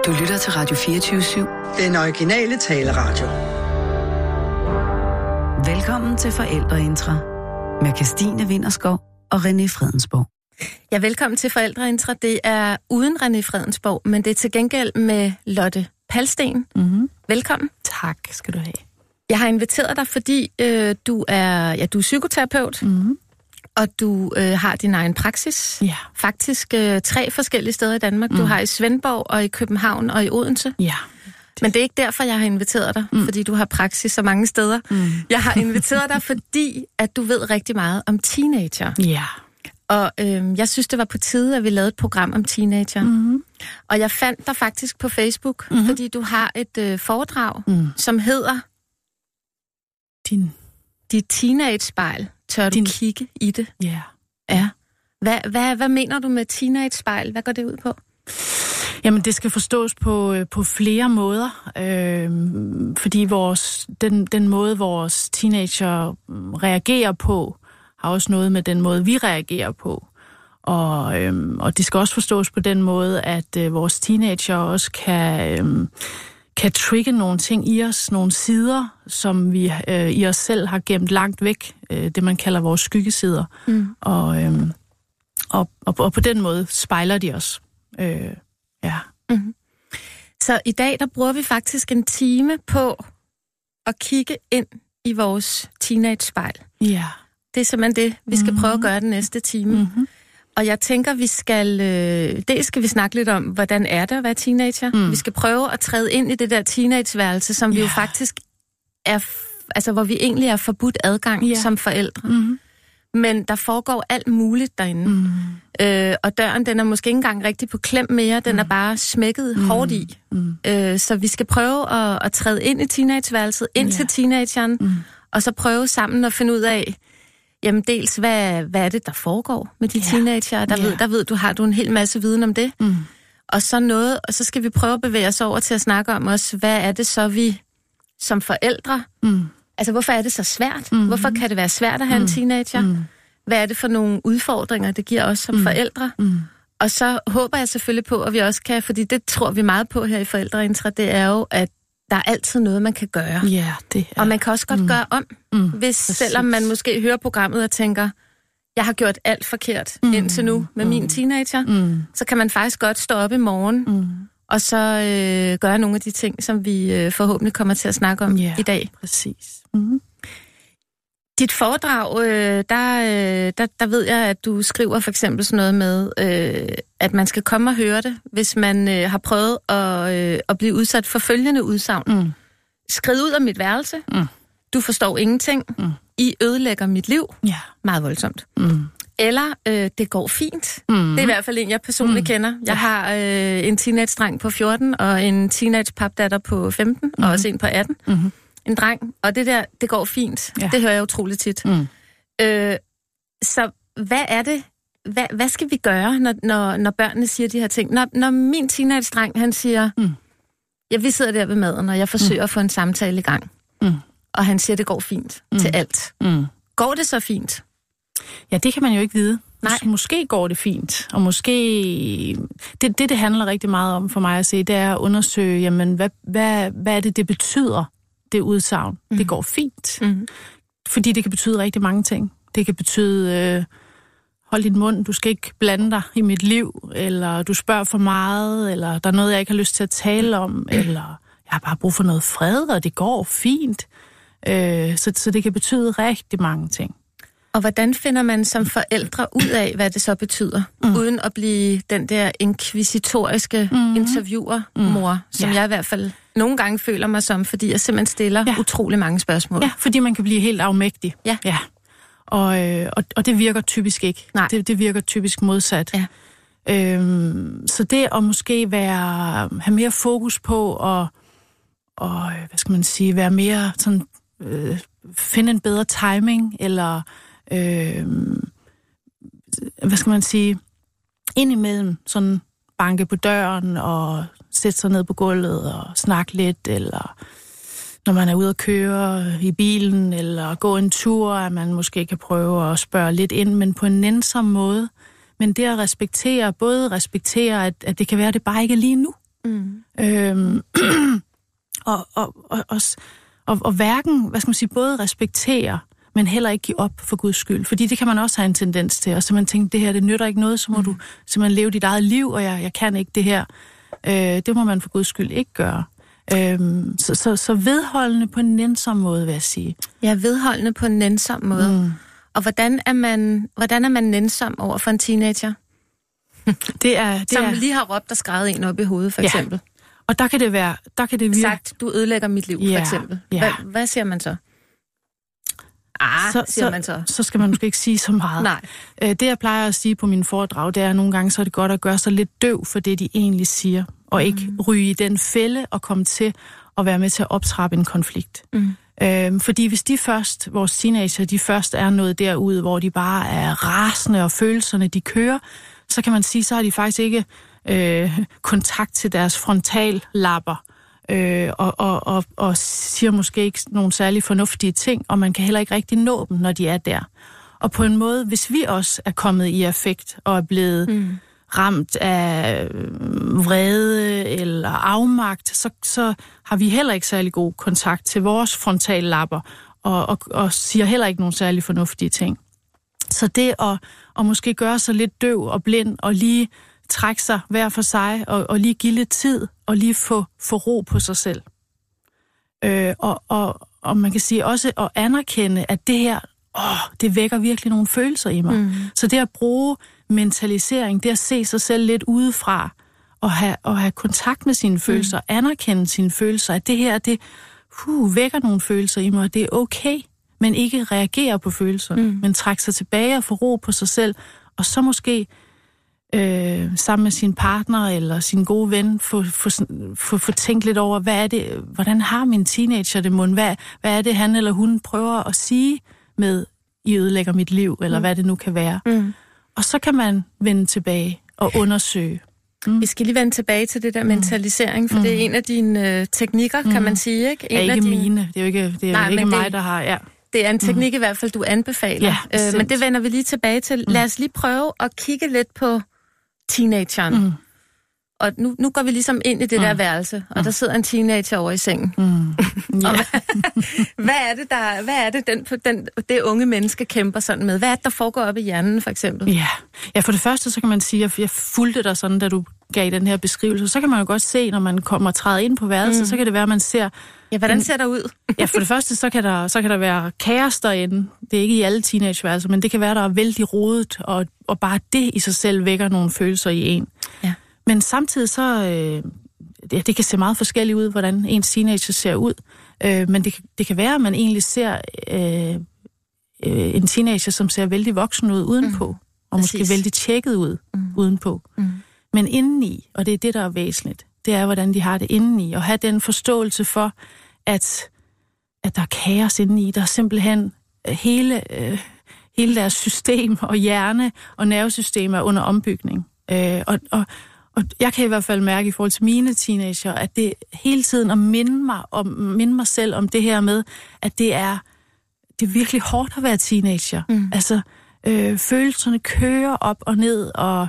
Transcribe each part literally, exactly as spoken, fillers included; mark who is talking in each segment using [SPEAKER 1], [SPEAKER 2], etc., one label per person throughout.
[SPEAKER 1] Du lytter til Radio fireogtyve syv.
[SPEAKER 2] Den originale taleradio.
[SPEAKER 1] Velkommen til Forældreintra med Kirstine Winterskov og René Fredensborg.
[SPEAKER 3] Ja, velkommen til Forældreintra. Det er uden René Fredensborg, men det er til gengæld med Lotte Palsten.
[SPEAKER 4] Mm-hmm.
[SPEAKER 3] Velkommen.
[SPEAKER 4] Tak skal du have.
[SPEAKER 3] Jeg har inviteret dig, fordi øh, du er ja, du er psykoterapeut, mm-hmm. og du øh, har din egen praksis.
[SPEAKER 4] Ja.
[SPEAKER 3] Faktisk øh, tre forskellige steder i Danmark. Mm. Du har i Svendborg, og i København, og i Odense.
[SPEAKER 4] Ja.
[SPEAKER 3] Men det er ikke derfor, jeg har inviteret dig, mm. fordi du har praksis så mange steder. Mm. Jeg har inviteret dig, fordi at du ved rigtig meget om teenager.
[SPEAKER 4] Ja.
[SPEAKER 3] Og øh, jeg synes, det var på tide, at vi lavede et program om teenager. Mm. Og jeg fandt dig faktisk på Facebook, mm. fordi du har et øh, foredrag, mm. som hedder
[SPEAKER 4] Din...
[SPEAKER 3] Dit teenage-spejl. Tør du
[SPEAKER 4] Din...
[SPEAKER 3] kigge i det?
[SPEAKER 4] Ja.
[SPEAKER 3] Ja. Hvad, hvad, hvad mener du med teenage-spejl? Hvad går det ud på?
[SPEAKER 4] Jamen, det skal forstås på, på flere måder, øh, fordi vores, den, den måde, vores teenager reagerer på, har også noget med den måde, vi reagerer på. Og, øh, og det skal også forstås på den måde, at øh, vores teenager også kan, øh, kan trigge nogle ting i os, nogle sider, som vi øh, i os selv har gemt langt væk, øh, det man kalder vores skyggesider. Mm. Og, øh, og, og, og på den måde spejler de os. Øh, Ja. Mm-hmm.
[SPEAKER 3] Så i dag, der bruger vi faktisk en time på at kigge ind i vores teenage-spejl.
[SPEAKER 4] Ja.
[SPEAKER 3] Det er simpelthen det, vi skal mm-hmm. prøve at gøre den næste time. Mm-hmm. Og jeg tænker, vi skal... Øh, dels skal vi snakke lidt om, hvordan er det at være teenager. Mm. Vi skal prøve at træde ind i det der teenageværelse, som yeah. vi jo faktisk er... Altså, hvor vi egentlig er forbudt adgang yeah. som forældre. Mm-hmm. Men der foregår alt muligt derinde. Mm. Øh, og døren, den er måske ikke engang rigtig på klem mere. Den mm. er bare smækket mm. hårdt i. Mm. Øh, så vi skal prøve at, at træde ind i teenageværelset, ind yeah. til teenageren, mm. og så prøve sammen at finde ud af, jamen dels, hvad, hvad er det, der foregår med de yeah. teenager? Der, yeah. ved, der ved du, har du en hel masse viden om det. Mm. Og så noget, og så skal vi prøve at bevæge os over til at snakke om også, hvad er det så, vi som forældre... Mm. Altså, hvorfor er det så svært? Mm-hmm. Hvorfor kan det være svært at have mm. en teenager? Mm. Hvad er det for nogle udfordringer, det giver os som mm. forældre? Mm. Og så håber jeg selvfølgelig på, at vi også kan, fordi det tror vi meget på her i Forældreintra, det er jo, at der er altid noget, man kan gøre.
[SPEAKER 4] Ja, det er...
[SPEAKER 3] Og man kan også godt mm. gøre om, mm. hvis Præcis. Selvom man måske hører programmet og tænker, jeg har gjort alt forkert mm. indtil nu med mm. min teenager, mm. så kan man faktisk godt stå op i morgen, mm. og så øh, gøre nogle af de ting, som vi øh, forhåbentlig kommer til at snakke om
[SPEAKER 4] ja,
[SPEAKER 3] i dag.
[SPEAKER 4] Præcis. Mm-hmm.
[SPEAKER 3] Dit foredrag, øh, der, øh, der, der ved jeg, at du skriver for eksempel sådan noget med, øh, at man skal komme og høre det, hvis man øh, har prøvet at, øh, at blive udsat for følgende udsagn. Mm. Skrid ud af mit værelse. Mm. Du forstår ingenting. Mm. I ødelægger mit liv.
[SPEAKER 4] Ja.
[SPEAKER 3] Meget voldsomt. Mm. Eller, øh, det går fint. Mm. Det er i hvert fald en, jeg personligt mm. kender. Jeg ja. har øh, en teenage-dreng på fjorten, og en teenage-papdatter på femten, mm. og også en på atten. Mm. En dreng. Og det der, det går fint. Ja. Det hører jeg utroligt tit. Mm. Øh, så hvad er det? Hvad, hvad skal vi gøre, når, når, når børnene siger de her ting? Når, når min teenage-dreng, han siger, mm. ja, vi sidder der ved maden, og jeg forsøger mm. at få en samtale i gang. Mm. Og han siger, det går fint mm. til alt. Mm. Går det så fint?
[SPEAKER 4] Ja, det kan man jo ikke vide.
[SPEAKER 3] Nej.
[SPEAKER 4] Mås- måske går det fint, og måske... Det, det, det handler rigtig meget om for mig at se, det er at undersøge, jamen, hvad, hvad, hvad er det, det betyder, det udsagn. Mm. Det går fint. Mm. Fordi det kan betyde rigtig mange ting. Det kan betyde, øh, hold din mund, du skal ikke blande dig i mit liv, eller du spørger for meget, eller der er noget, jeg ikke har lyst til at tale om, mm. eller jeg har bare brug for noget fred, og det går fint. Øh, så, så det kan betyde rigtig mange ting.
[SPEAKER 3] Og hvordan finder man som forældre ud af, hvad det så betyder, mm. uden at blive den der inkvisitoriske mm. interviewer-mor, mm. som ja. jeg i hvert fald nogle gange føler mig som, fordi jeg simpelthen stiller ja. utrolig mange spørgsmål.
[SPEAKER 4] Ja, fordi man kan blive helt afmægtig. Ja. ja. Og, øh, og, og det virker typisk ikke.
[SPEAKER 3] Nej.
[SPEAKER 4] Det, det virker typisk modsat. Ja. Øhm, så det at måske være, have mere fokus på at, og, hvad skal man sige, være mere sådan, øh, finde en bedre timing, eller øh, hvad skal man sige, indimellem sådan banke på døren og sætte sig ned på gulvet og snakke lidt, eller når man er ude at køre i bilen, eller gå en tur, at man måske kan prøve at spørge lidt ind, men på en nænsom måde. Men det at respektere, både respektere, at, at det kan være, at det bare ikke er lige nu. Mm. Øhm, og, og, og, og, og, og hverken, hvad skal man sige, både respektere, men heller ikke give op for Guds skyld. Fordi det kan man også have en tendens til. Og så man tænker, det her, det nytter ikke noget, så må mm. du simpelthen leve dit eget liv, og jeg, jeg kan ikke det her. Øh, det må man for Guds skyld ikke gøre. Øhm, så, så, så vedholdende på en nænsom måde, vil jeg sige.
[SPEAKER 3] Ja, vedholdende på en nænsom måde. Mm. Og hvordan er man, hvordan er man nænsom over for en teenager?
[SPEAKER 4] Det er, det
[SPEAKER 3] Som
[SPEAKER 4] er...
[SPEAKER 3] lige har råbt og skrevet en op i hovedet, for
[SPEAKER 4] ja.
[SPEAKER 3] eksempel.
[SPEAKER 4] Og der kan det være... Der kan det virke...
[SPEAKER 3] Sagt, du ødelægger mit liv,
[SPEAKER 4] ja.
[SPEAKER 3] for eksempel.
[SPEAKER 4] Ja.
[SPEAKER 3] Hvad, hvad siger man så? Ah,
[SPEAKER 4] så,
[SPEAKER 3] siger
[SPEAKER 4] så,
[SPEAKER 3] man så.
[SPEAKER 4] Så skal man måske ikke sige så meget.
[SPEAKER 3] Nej.
[SPEAKER 4] Det, jeg plejer at sige på mine foredrag, det er, at nogle gange så er det godt at gøre sig lidt døv for det, de egentlig siger, og mm. ikke ryge i den fælde og komme til at være med til at optrappe en konflikt. Mm. Øhm, fordi hvis de først, vores teenager, de først er noget derude, hvor de bare er rasende, og følelserne, de kører, så kan man sige, så har de faktisk ikke øh, kontakt til deres frontallapper, øh, og, og, og, og siger måske ikke nogle særlig fornuftige ting, og man kan heller ikke rigtig nå dem, når de er der. Og på en måde, hvis vi også er kommet i affekt og er blevet mm. ramt af vrede eller afmagt, så, så har vi heller ikke særlig god kontakt til vores frontallapper, og, og, og siger heller ikke nogle særlig fornuftige ting. Så det at, at måske gøre sig lidt døv og blind, og lige trække sig hver for sig, og, og lige give lidt tid, og lige få, få ro på sig selv. Øh, og, og, og man kan sige også at anerkende, at det her, åh, det vækker virkelig nogle følelser i mig. Mm. Så det at bruge mentalisering, det at se sig selv lidt udefra, og have, og have kontakt med sine følelser, mm. anerkende sine følelser, at det her, det uh, vækker nogle følelser i mig, og det er okay, men ikke reagere på følelserne, mm. men trække sig tilbage og få ro på sig selv, og så måske øh, sammen med sin partner eller sin gode ven, få, få, få, få tænkt lidt over, hvad er det, hvordan har min teenager det mund, hvad, hvad er det, han eller hun prøver at sige med, I ødelægger mit liv, eller mm. hvad det nu kan være. Mm. Og så kan man vende tilbage og undersøge. Mm.
[SPEAKER 3] Vi skal lige vende tilbage til det der mentalisering, for mm. det er en af dine øh, teknikker, kan mm. man sige, ikke? En
[SPEAKER 4] er ikke
[SPEAKER 3] af dine...
[SPEAKER 4] mine. Det er jo ikke, det er Nej, ikke mig, det, der har... Ja.
[SPEAKER 3] Det er en teknik mm. i hvert fald, du anbefaler. Ja, øh, men det vender vi lige tilbage til. Mm. Lad os lige prøve at kigge lidt på teenageren. Mm. Og nu, nu går vi ligesom ind i det mm. der værelse, og mm. der sidder en teenager over i sengen. Mm. Yeah. Og hvad, hvad er det, der, hvad er det den, den, det unge menneske kæmper sådan med? Hvad er det, der foregår op i hjernen, for eksempel?
[SPEAKER 4] Ja, ja for det første, så kan man sige, at jeg fulgte dig sådan, da du gav den her beskrivelse. Så kan man jo godt se, når man kommer og træder ind på værelset, mm. så kan det være, at man ser...
[SPEAKER 3] Ja, hvordan ser der ud?
[SPEAKER 4] Ja, for det første, så kan der, så kan der være kaos derinde. Det er ikke i alle teenageværelser, men det kan være, der er vældig rodet, og, og bare det i sig selv vækker nogle følelser i en. Ja. Men samtidig så, øh, det, det kan se meget forskelligt ud, hvordan ens teenager ser ud. Øh, men det, det kan være, at man egentlig ser øh, øh, en teenager, som ser vældig voksen ud udenpå, mm. og Præcis. Måske vældig tjekket ud mm. udenpå. Mm. Men indeni, og det er det, der er væsentligt, det er, hvordan de har det indeni, og have den forståelse for, at, at der er kaos indeni. Der er simpelthen hele, øh, hele deres system og hjerne og nervesystem er under ombygning. Øh, og, og Og jeg kan i hvert fald mærke i forhold til mine teenager, at det hele tiden at minde mig, om, minde mig selv om det her med, at det er, det er virkelig hårdt at være teenager. Mm. Altså, øh, følelserne kører op og ned, og,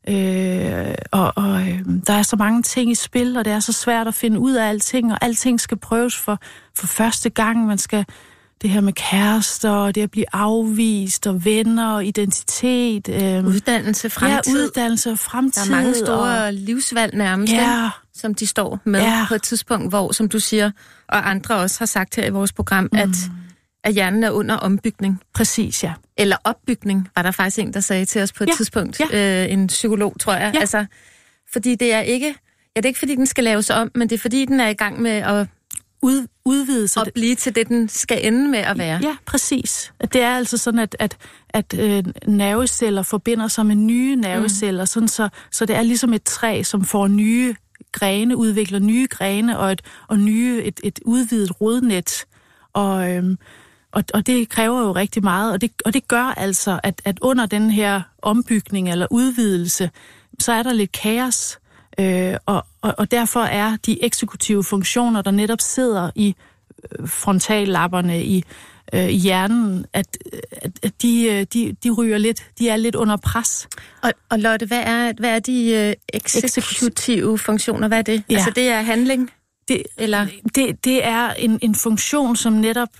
[SPEAKER 4] øh, og, og øh, der er så mange ting i spil, og det er så svært at finde ud af alting, og alting skal prøves for, for første gang. Man skal... Det her med kærester, og det at blive afvist, og venner, og identitet. Øh,
[SPEAKER 3] uddannelse, fremtid.
[SPEAKER 4] Ja, uddannelse og fremtid.
[SPEAKER 3] Der er mange store
[SPEAKER 4] og...
[SPEAKER 3] livsvalg nærmest,
[SPEAKER 4] ja.
[SPEAKER 3] som de står med ja. På et tidspunkt, hvor, som du siger, og andre også har sagt her i vores program, mm. at, at hjernen er under ombygning.
[SPEAKER 4] Præcis, ja.
[SPEAKER 3] Eller opbygning, var der faktisk en, der sagde til os på et ja. Tidspunkt. Ja. Øh, en psykolog, tror jeg.
[SPEAKER 4] Ja.
[SPEAKER 3] Altså, fordi det er ikke, ja, det er ikke fordi, den skal laves om, men det er fordi, den er i gang med at...
[SPEAKER 4] Ud, udvide sig.
[SPEAKER 3] Og blive til det, den skal ende med at være.
[SPEAKER 4] Ja, præcis. Det er altså sådan, at, at, at øh, nerveceller forbinder sig med nye nerveceller, mm. sådan så, så det er ligesom et træ, som får nye grene, udvikler nye grene og et, og nye, et, et udvidet rodnet. Og, øhm, og, og det kræver jo rigtig meget, og det, og det gør altså, at, at under den her ombygning eller udvidelse, så er der lidt kaos. Øh, og, og, og derfor er de eksekutive funktioner, der netop sidder i frontallapperne, i øh, i hjernen, at, at, at de, de, de ryger lidt, de er lidt under pres.
[SPEAKER 3] Og, og Lotte, hvad er, hvad er de øh, eksekutive funktioner? Hvad er det? Ja. Altså det er handling?
[SPEAKER 4] Det, Eller? det, det er en, en funktion, som netop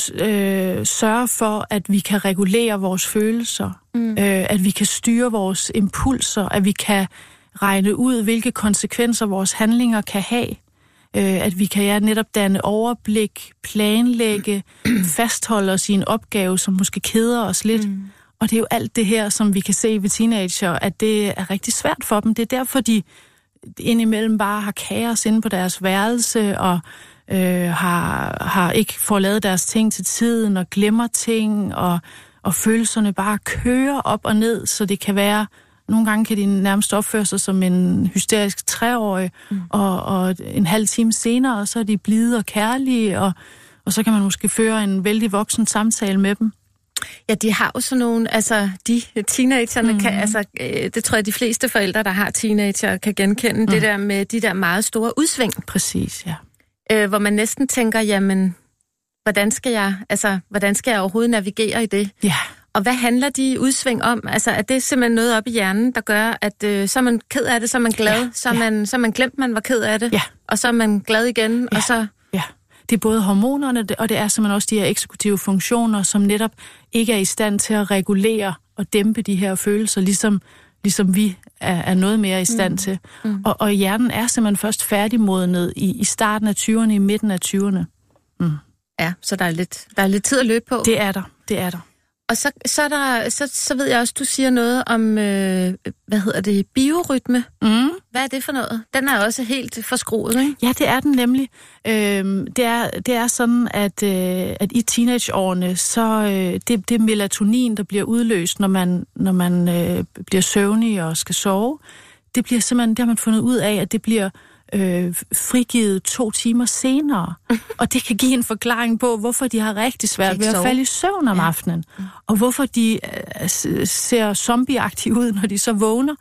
[SPEAKER 4] øh, sørger for, at vi kan regulere vores følelser, mm. øh, at vi kan styre vores impulser, at vi kan regne ud, hvilke konsekvenser vores handlinger kan have, øh, at vi kan ja, netop danne overblik, planlægge, fastholde os i en opgave, som måske keder os lidt. Mm. Og det er jo alt det her, som vi kan se ved teenager, at det er rigtig svært for dem. Det er derfor, de indimellem bare har kaos inde på deres værelse, og øh, har, har ikke fået lavet deres ting til tiden, og glemmer ting, og, og følelserne bare kører op og ned, så det kan være, nogle gange kan de nærmest opføre sig som en hysterisk treårig, mm. og, og en halv time senere, så er de blide og kærlige, og, og så kan man måske føre en vældig voksen samtale med dem.
[SPEAKER 3] Ja, de har jo sådan nogle, altså de teenagerne mm. kan, altså det tror jeg de fleste forældre, der har teenager, kan genkende, mm. det der med de der meget store udsving.
[SPEAKER 4] Præcis, ja.
[SPEAKER 3] Øh, hvor man næsten tænker, jamen, hvordan skal jeg, altså, hvordan skal jeg overhovedet navigere i det?
[SPEAKER 4] Ja.
[SPEAKER 3] Og hvad handler de udsving om? Altså, er det simpelthen noget op i hjernen, der gør, at øh, så er man ked af det, så er man glad, ja. så, er man, ja. så er man glemt, man var ked af det,
[SPEAKER 4] ja.
[SPEAKER 3] og så er man glad igen,
[SPEAKER 4] ja.
[SPEAKER 3] og så...
[SPEAKER 4] Ja. Det er både hormonerne, og det er simpelthen også de her eksekutive funktioner, som netop ikke er i stand til at regulere og dæmpe de her følelser, ligesom, ligesom vi er, er noget mere i stand mm. til. Mm. Og, og hjernen er simpelthen først færdigmodnet i, i starten af tyverne, i midten af tyverne. Mm.
[SPEAKER 3] Ja, så der er, lidt, der er lidt tid at løbe på.
[SPEAKER 4] Det er der, det er der.
[SPEAKER 3] Og så, så, er der, så, så ved jeg også, du siger noget om, øh, hvad hedder det, biorytme. Mm. Hvad er det for noget? Den er også helt forskruet, ikke?
[SPEAKER 4] Ja, det er den nemlig. Øhm, det, er, det er sådan, at, øh, at i teenageårene, så øh, det, det er melatonin, der bliver udløst, når man, når man øh, bliver søvnig og skal sove. Det bliver simpelthen, det har man fundet ud af, at det bliver øh, frigivet to timer senere. Og det kan give en forklaring på, hvorfor de har rigtig svært ved at falde i søvn om ja. aftenen. Og hvorfor de øh, ser zombieagtige ud, når de så vågner.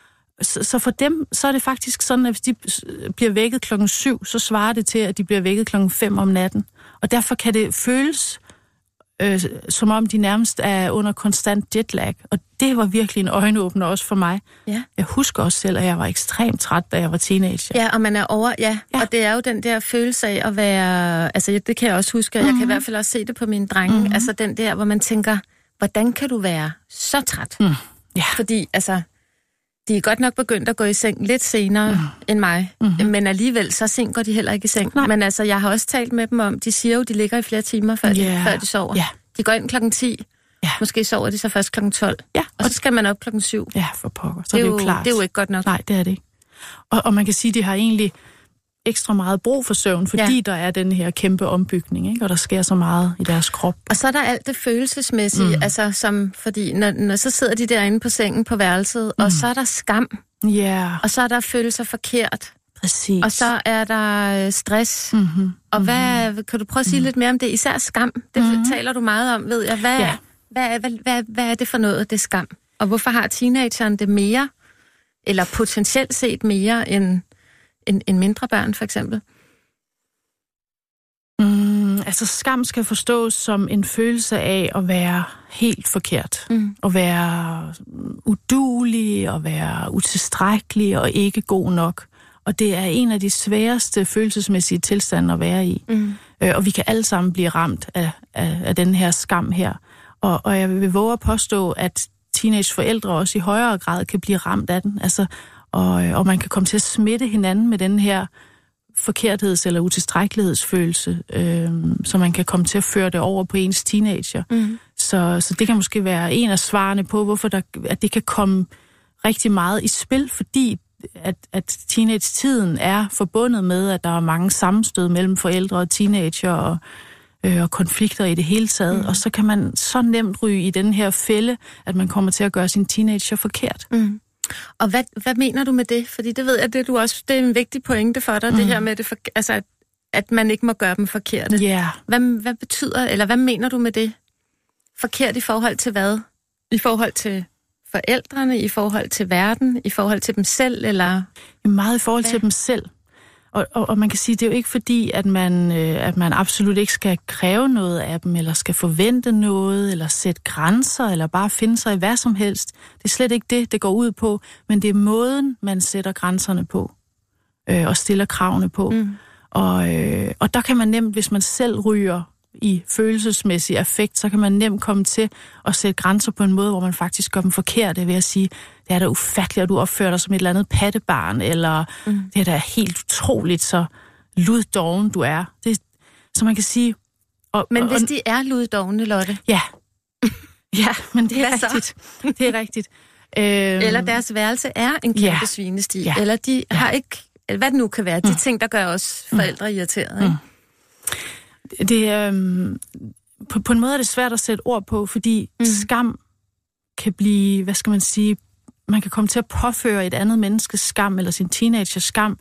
[SPEAKER 4] Så, så for dem, så er det faktisk sådan, at hvis de bliver vækket klokken syv, så svarer det til, at de bliver vækket klokken fem om natten. Og derfor kan det føles, øh, som om de nærmest er under konstant jetlag. Og det var virkelig en øjenåbner også for mig. Ja. Jeg husker også selv, at jeg var ekstremt træt, da jeg var teenager.
[SPEAKER 3] Ja, og man er over, ja. ja. Og det er jo den der følelse af at være, altså det kan jeg også huske, og mm-hmm. jeg kan i hvert fald også se det på mine drenge, mm-hmm. altså den der, hvor man tænker, hvordan kan du være så træt? Mm. Ja. Fordi, altså, de er godt nok begyndt at gå i seng lidt senere mm. end mig, mm-hmm. men alligevel, så sent går de heller ikke i seng. Nej. Men altså, jeg har også talt med dem om, de siger jo, de ligger i flere timer, før, yeah. de, før de sover. Yeah. De går ind klokken ti, yeah. måske sover de så først klokken tolv, yeah. og så skal man op klokken syv.
[SPEAKER 4] Ja, for pokker. Så det er,
[SPEAKER 3] det
[SPEAKER 4] jo klart.
[SPEAKER 3] Det er jo ikke godt nok.
[SPEAKER 4] Nej, det er det ikke. Og, og man kan sige, at de har egentlig ekstra meget brug for søvn, fordi ja. der er den her kæmpe ombygning, ikke? Og der sker så meget i deres krop.
[SPEAKER 3] Og så er der alt det følelsesmæssige, mm. altså som, fordi når, når så sidder de derinde på sengen på værelset, mm. og så er der skam,
[SPEAKER 4] yeah. og
[SPEAKER 3] så er der følelser forkert,
[SPEAKER 4] præcis.
[SPEAKER 3] Og så er der stress.
[SPEAKER 4] Mm-hmm.
[SPEAKER 3] Og hvad, kan du prøve at sige mm. lidt mere om det? Især skam, det mm-hmm. taler du meget om, ved jeg. Hvad, ja. hvad, hvad, hvad, hvad er det for noget, det skam? Og hvorfor har teenageren det mere, eller potentielt set mere, end En, en mindre børn, for eksempel?
[SPEAKER 4] Mm, altså, skam skal forstås som en følelse af at være helt forkert. Mm. At være uduelig, at være utilstrækkelig og ikke god nok. Og det er en af de sværeste følelsesmæssige tilstande at være i. Mm. Øh, og vi kan alle sammen blive ramt af, af, af den her skam her. Og, og jeg vil våge at påstå, at teenageforældre også i højere grad kan blive ramt af den. Altså, Og, og man kan komme til at smitte hinanden med den her forkertheds- eller utilstrækkelighedsfølelse, øh, så man kan komme til at føre det over på ens teenager. Mm. Så, så det kan måske være en af svarene på, hvorfor der, at det kan komme rigtig meget i spil, fordi at, at teenage-tiden er forbundet med, at der er mange sammenstød mellem forældre og teenager og, øh, og konflikter i det hele taget. Mm. Og så kan man så nemt ryge i den her fælde, at man kommer til at gøre sin teenager forkert.
[SPEAKER 3] Mm. Og hvad, hvad mener du med det? Fordi det ved jeg, det, du også, det er en vigtig pointe for dig, mm. det her med, det for, altså, at, at man ikke må gøre dem forkerte.
[SPEAKER 4] Yeah.
[SPEAKER 3] Hvad, hvad betyder, eller hvad mener du med det? Forkert i forhold til hvad? I forhold til forældrene, i forhold til verden, i forhold til dem selv, eller?
[SPEAKER 4] Meget i forhold hvad? til dem selv. Og, og, og man kan sige, det er jo ikke fordi, at man, øh, at man absolut ikke skal kræve noget af dem, eller skal forvente noget, eller sætte grænser, eller bare finde sig i hvad som helst. Det er slet ikke det, det går ud på, men det er måden, man sætter grænserne på, øh, og stiller kravene på. Mm. Og, øh, og der kan man nemt, hvis man selv ryger i følelsesmæssig affekt, så kan man nemt komme til at sætte grænser på en måde, hvor man faktisk gør dem forkerte ved at sige, det er da ufatteligt, at du opfører dig som et eller andet pattebarn, eller mm. det er da helt utroligt, så luddoven du er. Det, så man kan sige... Og,
[SPEAKER 3] men
[SPEAKER 4] og,
[SPEAKER 3] hvis de er luddovne, Lotte?
[SPEAKER 4] Ja. Ja, men det er rigtigt. Det er rigtigt. Øhm,
[SPEAKER 3] eller deres værelse er en kæmpe ja. svinestig, ja. eller de ja. har ikke... Eller hvad det nu kan være, de mm. ting, der gør os forældre mm. irriterede, ikke?
[SPEAKER 4] Mm. Det er... Øhm, på, på en måde er det svært at sætte ord på, fordi mm. skam kan blive, hvad skal man sige... Man kan komme til at påføre et andet menneskes skam, eller sin teenagers skam,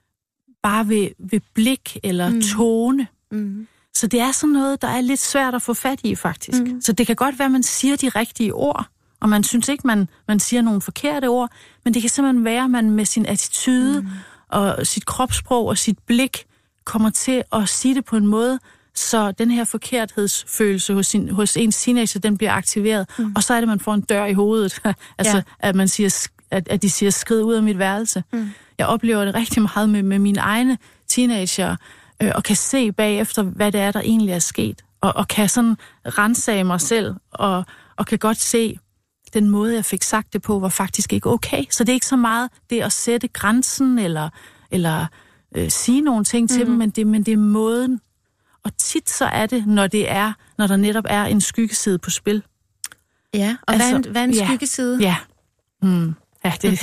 [SPEAKER 4] bare ved, ved blik eller mm. tone. Mm. Så det er sådan noget, der er lidt svært at få fat i, faktisk. Mm. Så det kan godt være, at man siger de rigtige ord, og man synes ikke, man, man siger nogle forkerte ord, men det kan simpelthen være, at man med sin attitude mm. og sit kropssprog og sit blik kommer til at sige det på en måde, så den her forkerthedsfølelse hos, sin, hos ens teenager, den bliver aktiveret, mm. og så er det, man får en dør i hovedet. altså, ja. at, man siger, at, at de siger, skrid ud af mit værelse. Mm. Jeg oplever det rigtig meget med, med mine egne teenager, øh, og kan se bagefter, hvad det er, der egentlig er sket. Og, og kan sådan ransage mig selv, og, og kan godt se, den måde, jeg fik sagt det på, var faktisk ikke okay. Så det er ikke så meget det at sætte grænsen, eller, eller øh, sige nogle ting mm. til dem, men det, men det er måden. Og tit så er det, når det er, når der netop er en skyggeside på spil.
[SPEAKER 3] Ja, og altså, hvad, er en, hvad er en ja, skyggeside?
[SPEAKER 4] Ja, mm, ja, det,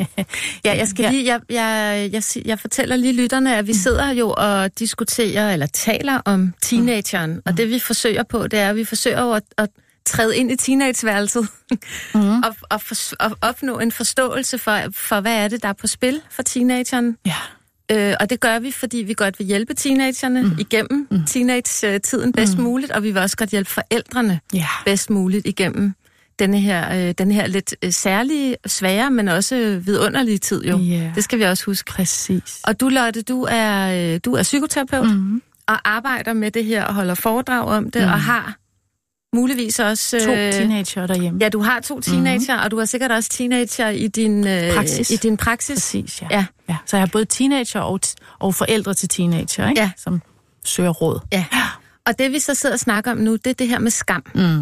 [SPEAKER 3] ja, jeg skal lige, jeg, jeg, jeg, jeg fortæller lige lytterne, at vi sidder jo og diskuterer, eller taler om teenageren, mm. og det vi forsøger på, det er, at vi forsøger jo at, at træde ind i teenageværelset, mm. og, og, for, og opnå en forståelse for, for, hvad er det, der er på spil for teenageren.
[SPEAKER 4] Ja.
[SPEAKER 3] Øh, og det gør vi, fordi vi godt vil hjælpe teenagerne mm. igennem mm. teenage-tiden bedst mm. muligt, og vi vil også godt hjælpe forældrene yeah. bedst muligt igennem denne her, øh, denne her lidt øh, særlige, svære, men også vidunderlige tid jo. Yeah. Det skal vi også huske.
[SPEAKER 4] Præcis.
[SPEAKER 3] Og du, Lotte, du er, øh, du er psykoterapeut, mm. og arbejder med det her, og holder foredrag om det, mm. og har muligvis også...
[SPEAKER 4] Øh, to teenager derhjemme.
[SPEAKER 3] Ja, du har to teenager, mm. og du har sikkert også teenager i din, øh,
[SPEAKER 4] praksis.
[SPEAKER 3] i din praksis.
[SPEAKER 4] Præcis, ja. ja. ja. Så jeg har både teenager og, og forældre til teenager, ikke?
[SPEAKER 3] Ja.
[SPEAKER 4] Som søger råd.
[SPEAKER 3] Ja. Og det vi så sidder og snakker om nu, det er det her med skam. Mm.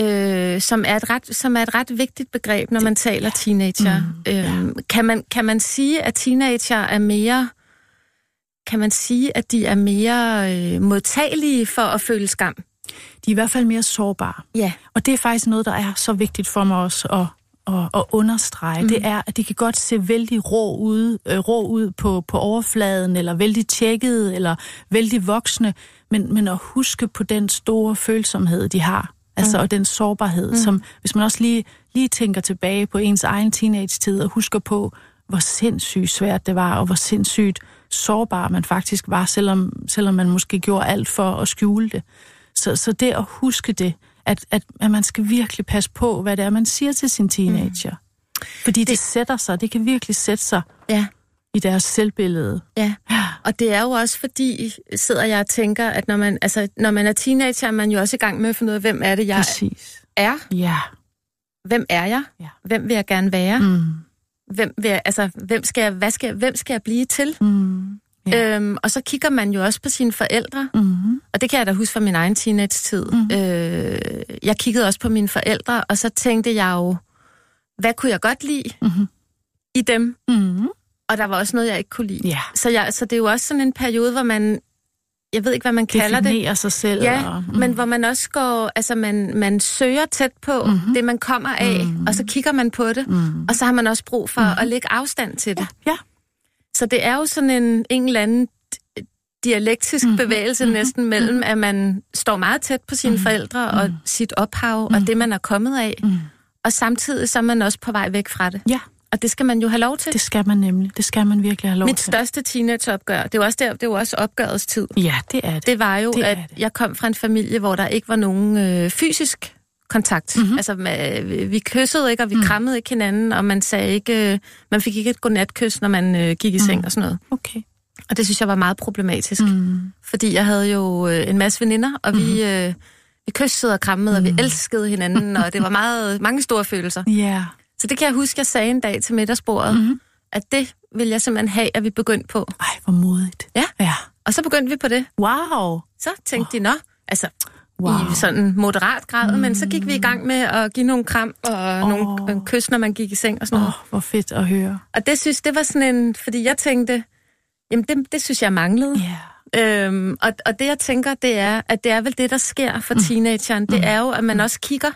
[SPEAKER 3] Øh, som, er et ret, som er et ret vigtigt begreb, når man det, taler teenager. Mm. Øh, ja. kan, man, kan man sige, at teenager er mere... Kan man sige, at de er mere øh, modtagelige for at føle skam?
[SPEAKER 4] De er i hvert fald mere sårbare.
[SPEAKER 3] Ja.
[SPEAKER 4] Og det er faktisk noget, der er så vigtigt for mig også at, at, at understrege. Mm. Det er, at de kan godt se vældig rå ud, øh, rå ud på, på overfladen, eller vældig tjekket, eller vældig voksne, men, men at huske på den store følsomhed, de har. Altså, mm. og den sårbarhed, mm. som hvis man også lige, lige tænker tilbage på ens egen teenage-tid, og husker på, hvor sindssygt svært det var, og hvor sindssygt sårbar man faktisk var, selvom, selvom man måske gjorde alt for at skjule det. Så, så det at huske det, at, at, at man skal virkelig passe på, hvad det er, man siger til sin teenager. Mm. Fordi det, det sætter sig, det kan virkelig sætte sig
[SPEAKER 3] ja.
[SPEAKER 4] i deres selvbillede.
[SPEAKER 3] Ja, og det er jo også fordi, sidder jeg og tænker, at når man, altså, når man er teenager, er man jo også i gang med at finde ud af, hvem er det, jeg
[SPEAKER 4] Præcis.
[SPEAKER 3] er?
[SPEAKER 4] Ja.
[SPEAKER 3] Hvem er jeg? Ja. Hvem vil jeg gerne være? Mm. Hvem vil jeg, altså, hvem skal jeg, hvad skal jeg, hvem skal jeg blive til? Mm. Ja. Øhm, og så kigger man jo også på sine forældre, mm-hmm. og det kan jeg da huske fra min egen teenage-tid. Mm-hmm. Øh, jeg kiggede også på mine forældre, og så tænkte jeg jo, hvad kunne jeg godt lide mm-hmm. i dem? Mm-hmm. Og der var også noget, jeg ikke kunne lide.
[SPEAKER 4] Ja.
[SPEAKER 3] Så, jeg, så det er jo også sådan en periode, hvor man, jeg ved ikke, hvad man kalder det.
[SPEAKER 4] Definerer sig selv.
[SPEAKER 3] Ja,
[SPEAKER 4] og, mm.
[SPEAKER 3] men hvor man også går, altså man, man søger tæt på mm-hmm. det, man kommer af, mm-hmm. og så kigger man på det, mm-hmm. og så har man også brug for mm-hmm. at lægge afstand til det.
[SPEAKER 4] Ja, ja.
[SPEAKER 3] Så det er jo sådan en, en eller anden dialektisk mm-hmm. bevægelse mm-hmm. næsten mellem, at man står meget tæt på sine mm-hmm. forældre og sit ophav mm-hmm. og det, man er kommet af. Mm-hmm. Og samtidig så er man også på vej væk fra det.
[SPEAKER 4] Ja.
[SPEAKER 3] Og det skal man jo have lov til.
[SPEAKER 4] Det skal man nemlig. Det skal man virkelig have lov
[SPEAKER 3] Mit
[SPEAKER 4] til.
[SPEAKER 3] Mit største teenageopgør, det var også der, det var også opgørets tid.
[SPEAKER 4] Ja, det er det.
[SPEAKER 3] Det var jo,
[SPEAKER 4] det
[SPEAKER 3] at
[SPEAKER 4] det.
[SPEAKER 3] jeg kom fra en familie, hvor der ikke var nogen øh, fysisk kontakt. Mm-hmm. Altså, vi kyssede ikke, og vi mm. krammede ikke hinanden, og man sagde ikke, man fik ikke et godnatkys, når man øh, gik i seng mm. og sådan noget.
[SPEAKER 4] Okay.
[SPEAKER 3] Og det synes jeg var meget problematisk.
[SPEAKER 4] Mm.
[SPEAKER 3] Fordi jeg havde jo øh, en masse veninder, og mm. vi, øh, vi kyssede og krammede, mm. og vi elskede hinanden, og det var meget, mange store følelser.
[SPEAKER 4] Yeah.
[SPEAKER 3] Så det kan jeg huske, jeg sagde en dag til middagsbordet, mm. at det vil jeg simpelthen have, at vi begyndte på.
[SPEAKER 4] Ej, hvor modigt.
[SPEAKER 3] Ja,
[SPEAKER 4] ja.
[SPEAKER 3] Og så begyndte vi på det.
[SPEAKER 4] Wow.
[SPEAKER 3] Så tænkte oh. de, nå, altså
[SPEAKER 4] wow.
[SPEAKER 3] i sådan moderat grad, mm. men så gik vi i gang med at give nogle kram og oh. nogle kys, når man gik i seng og sådan noget.
[SPEAKER 4] Oh, hvor fedt at høre.
[SPEAKER 3] Og det synes, det var sådan en, fordi jeg tænkte, jamen det, det synes jeg manglede.
[SPEAKER 4] Yeah.
[SPEAKER 3] Øhm, og, og det jeg tænker, det er, at det er vel det, der sker for mm. teenageren. Det mm. er jo, at man også kigger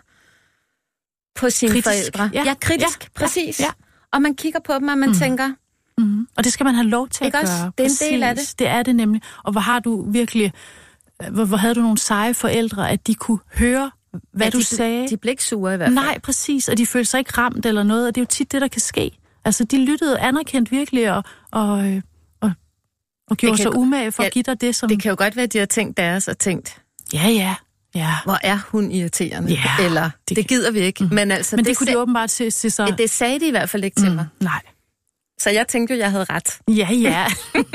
[SPEAKER 3] på sine kritisk. forældre.
[SPEAKER 4] Ja,
[SPEAKER 3] ja kritisk,
[SPEAKER 4] ja.
[SPEAKER 3] præcis.
[SPEAKER 4] Ja.
[SPEAKER 3] Og man kigger på dem, og man mm. tænker...
[SPEAKER 4] Mm. Og det skal man have lov til
[SPEAKER 3] ikke
[SPEAKER 4] at
[SPEAKER 3] også?
[SPEAKER 4] gøre.
[SPEAKER 3] Det er en
[SPEAKER 4] præcis.
[SPEAKER 3] del af det.
[SPEAKER 4] Det er det nemlig. Og hvor har du virkelig... Hvor, hvor havde du nogle seje forældre, at de kunne høre, hvad
[SPEAKER 3] ja,
[SPEAKER 4] du
[SPEAKER 3] de,
[SPEAKER 4] sagde?
[SPEAKER 3] De blev ikke sure i hvert fald.
[SPEAKER 4] Nej, præcis. Og de følte sig ikke ramt eller noget. Og det er jo tit det, der kan ske. Altså, de lyttede anerkendt virkelig og... og Og gjorde sig umage for ja, at give dig det, som...
[SPEAKER 3] Det kan jo godt være, at de har tænkt deres og tænkt...
[SPEAKER 4] Ja, ja, ja.
[SPEAKER 3] Hvor er hun irriterende?
[SPEAKER 4] Ja,
[SPEAKER 3] eller, det, det gider vi ikke. Mm. Men, altså,
[SPEAKER 4] Men det,
[SPEAKER 3] det
[SPEAKER 4] kunne de åbenbart se, se så...
[SPEAKER 3] Det sagde de i hvert fald ikke til mm, mig.
[SPEAKER 4] Nej.
[SPEAKER 3] Så jeg tænkte jo, jeg havde ret.
[SPEAKER 4] Ja, ja.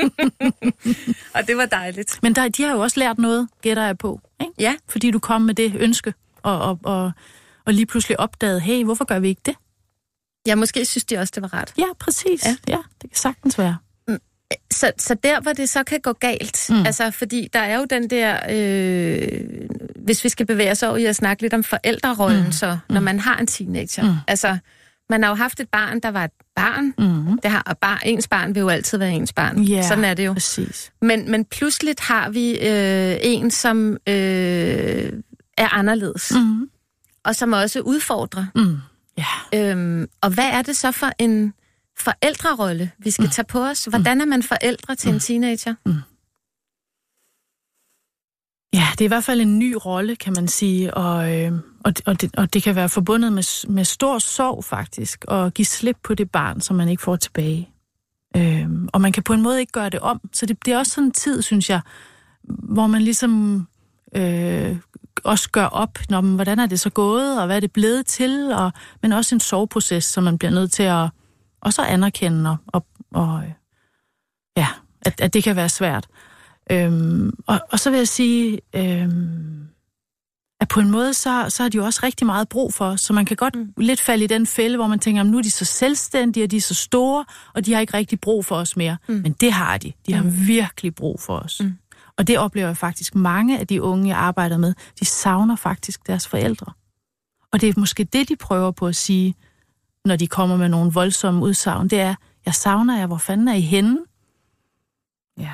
[SPEAKER 3] Og det var dejligt.
[SPEAKER 4] Men der, de har jo også lært noget, gætter jeg på. Ikke?
[SPEAKER 3] Ja.
[SPEAKER 4] Fordi du kom med det ønske, og, og, og, og lige pludselig opdagede, hey, hvorfor gør vi ikke det?
[SPEAKER 3] Ja, måske synes de også, det var ret.
[SPEAKER 4] Ja, præcis. Ja, ja det kan sagtens være.
[SPEAKER 3] Så, så der, hvor det så kan gå galt, mm. altså fordi der er jo den der, øh, hvis vi skal bevæge os over i at snakke lidt om forældrerollen, mm. så når mm. man har en teenager. Mm. Altså, man har jo haft et barn, der var et barn. Mm. Det har, og bar, ens barn vil jo altid være ens barn.
[SPEAKER 4] Yeah,
[SPEAKER 3] sådan er det jo.
[SPEAKER 4] Præcis.
[SPEAKER 3] Men, men pludselig har vi øh, en, som øh, er anderledes. Mm. Og som også udfordrer.
[SPEAKER 4] Mm. Yeah.
[SPEAKER 3] Øhm, og hvad er det så for en... forældrerolle, vi skal mm. tage på os? Hvordan er man forældre til mm. en teenager?
[SPEAKER 4] Mm. Ja, det er i hvert fald en ny rolle, kan man sige, og, øh, og, og, det, og det kan være forbundet med, med stor sorg faktisk, at give slip på det barn, som man ikke får tilbage. Øh, og man kan på en måde ikke gøre det om, så det, det er også sådan en tid, synes jeg, hvor man ligesom øh, også gør op, når man, hvordan er det så gået, og hvad er det blevet til, og, men også en sorgproces, som man bliver nødt til at og så anerkende, og, og ja, at, at det kan være svært. Øhm, og, og så vil jeg sige, øhm, at på en måde, så, så har de jo også rigtig meget brug for os, så man kan godt mm. lidt falde i den fælde, hvor man tænker, nu er de så selvstændige, og de er så store, og de har ikke rigtig brug for os mere. Mm. Men det har de. De har mm. virkelig brug for os. Mm. Og det oplever jeg faktisk mange af de unge, jeg arbejder med, de savner faktisk deres forældre. Og det er måske det, de prøver på at sige, når de kommer med nogle voldsomme udsagn, det er, jeg savner jer, hvor fanden er I henne? Ja.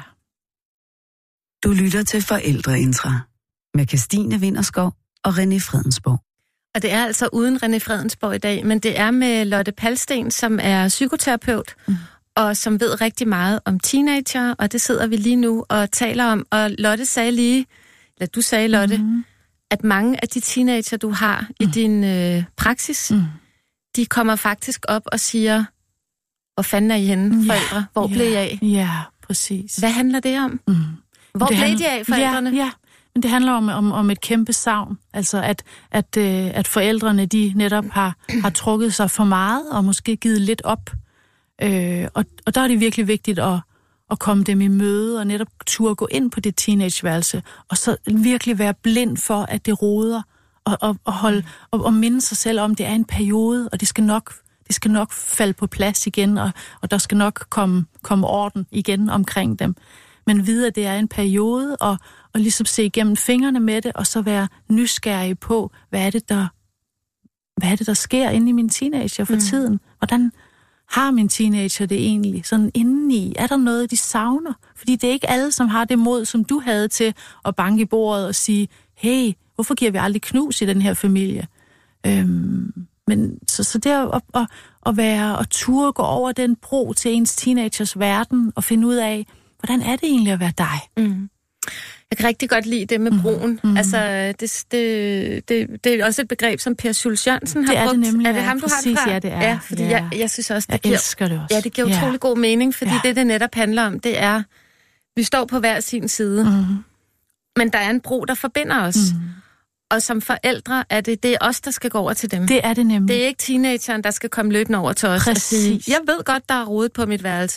[SPEAKER 1] Du lytter til Forældreintra med Kirstine Winterskov og René Fredensborg.
[SPEAKER 3] Og det er altså uden René Fredensborg i dag, men det er med Lotte Palsten, som er psykoterapeut, mm. og som ved rigtig meget om teenager, og det sidder vi lige nu og taler om. Og Lotte sagde lige, eller du sagde, Lotte, mm. at mange af de teenager, du har mm. i din øh, praksis, mm. de kommer faktisk op og siger, hvor fanden er I henne, forældre? Ja, hvor
[SPEAKER 4] ja,
[SPEAKER 3] blev I af?
[SPEAKER 4] Ja, præcis.
[SPEAKER 3] Hvad handler det om? Mm. Hvor det blev handler, de af, forældrene?
[SPEAKER 4] Ja, ja, men det handler om, om, om et kæmpe savn. Altså, at, at, øh, at forældrene, de netop har, har trukket sig for meget, og måske givet lidt op. Øh, og, og der er det virkelig vigtigt at, at komme dem i møde, og netop turde gå ind på det teenageværelse, og så virkelig være blind for, at det roder, og, og, og, holde, og, og minde sig selv om, det er en periode, og det skal nok, det skal nok falde på plads igen, og, og der skal nok komme, komme orden igen omkring dem. Men vide, at det er en periode, og, og ligesom se igennem fingrene med det, og så være nysgerrig på, hvad er det, der, hvad er det, der sker inde i min teenager for mm. tiden? Hvordan har min teenager det egentlig sådan indeni? Er der noget, de savner? Fordi det er ikke alle, som har det mod, som du havde til at banke i bordet og sige, hey, hvorfor giver vi aldrig knus i den her familie? Øhm, men så, så det er at, at, at være og turde gå over den bro til ens teenagers verden og finde ud af, hvordan er det egentlig at være dig?
[SPEAKER 3] Mm. Jeg kan rigtig godt lide det med broen. Mm. Altså, det, det, det, det er også et begreb, som Per Schultz Jørgensen har
[SPEAKER 4] det er
[SPEAKER 3] brugt.
[SPEAKER 4] Det nemlig,
[SPEAKER 3] er det ham,
[SPEAKER 4] ja,
[SPEAKER 3] du
[SPEAKER 4] præcis,
[SPEAKER 3] har det fra?
[SPEAKER 4] Ja, det er.
[SPEAKER 3] Ja, fordi ja. Jeg, jeg synes også, det
[SPEAKER 4] jeg
[SPEAKER 3] giver,
[SPEAKER 4] elsker det også.
[SPEAKER 3] Ja, det giver utrolig
[SPEAKER 4] ja.
[SPEAKER 3] god mening, fordi ja. det, det netop handler om, det er, vi står på hver sin side, mm. men der er en bro, der forbinder os. Mm. Og som forældre er det, det er os, der skal gå over til dem.
[SPEAKER 4] Det er det nemlig.
[SPEAKER 3] Det er ikke teenageren, der skal komme løbende over til os
[SPEAKER 4] Præcis.
[SPEAKER 3] og sige, jeg ved godt, der er rodet på mit værelse.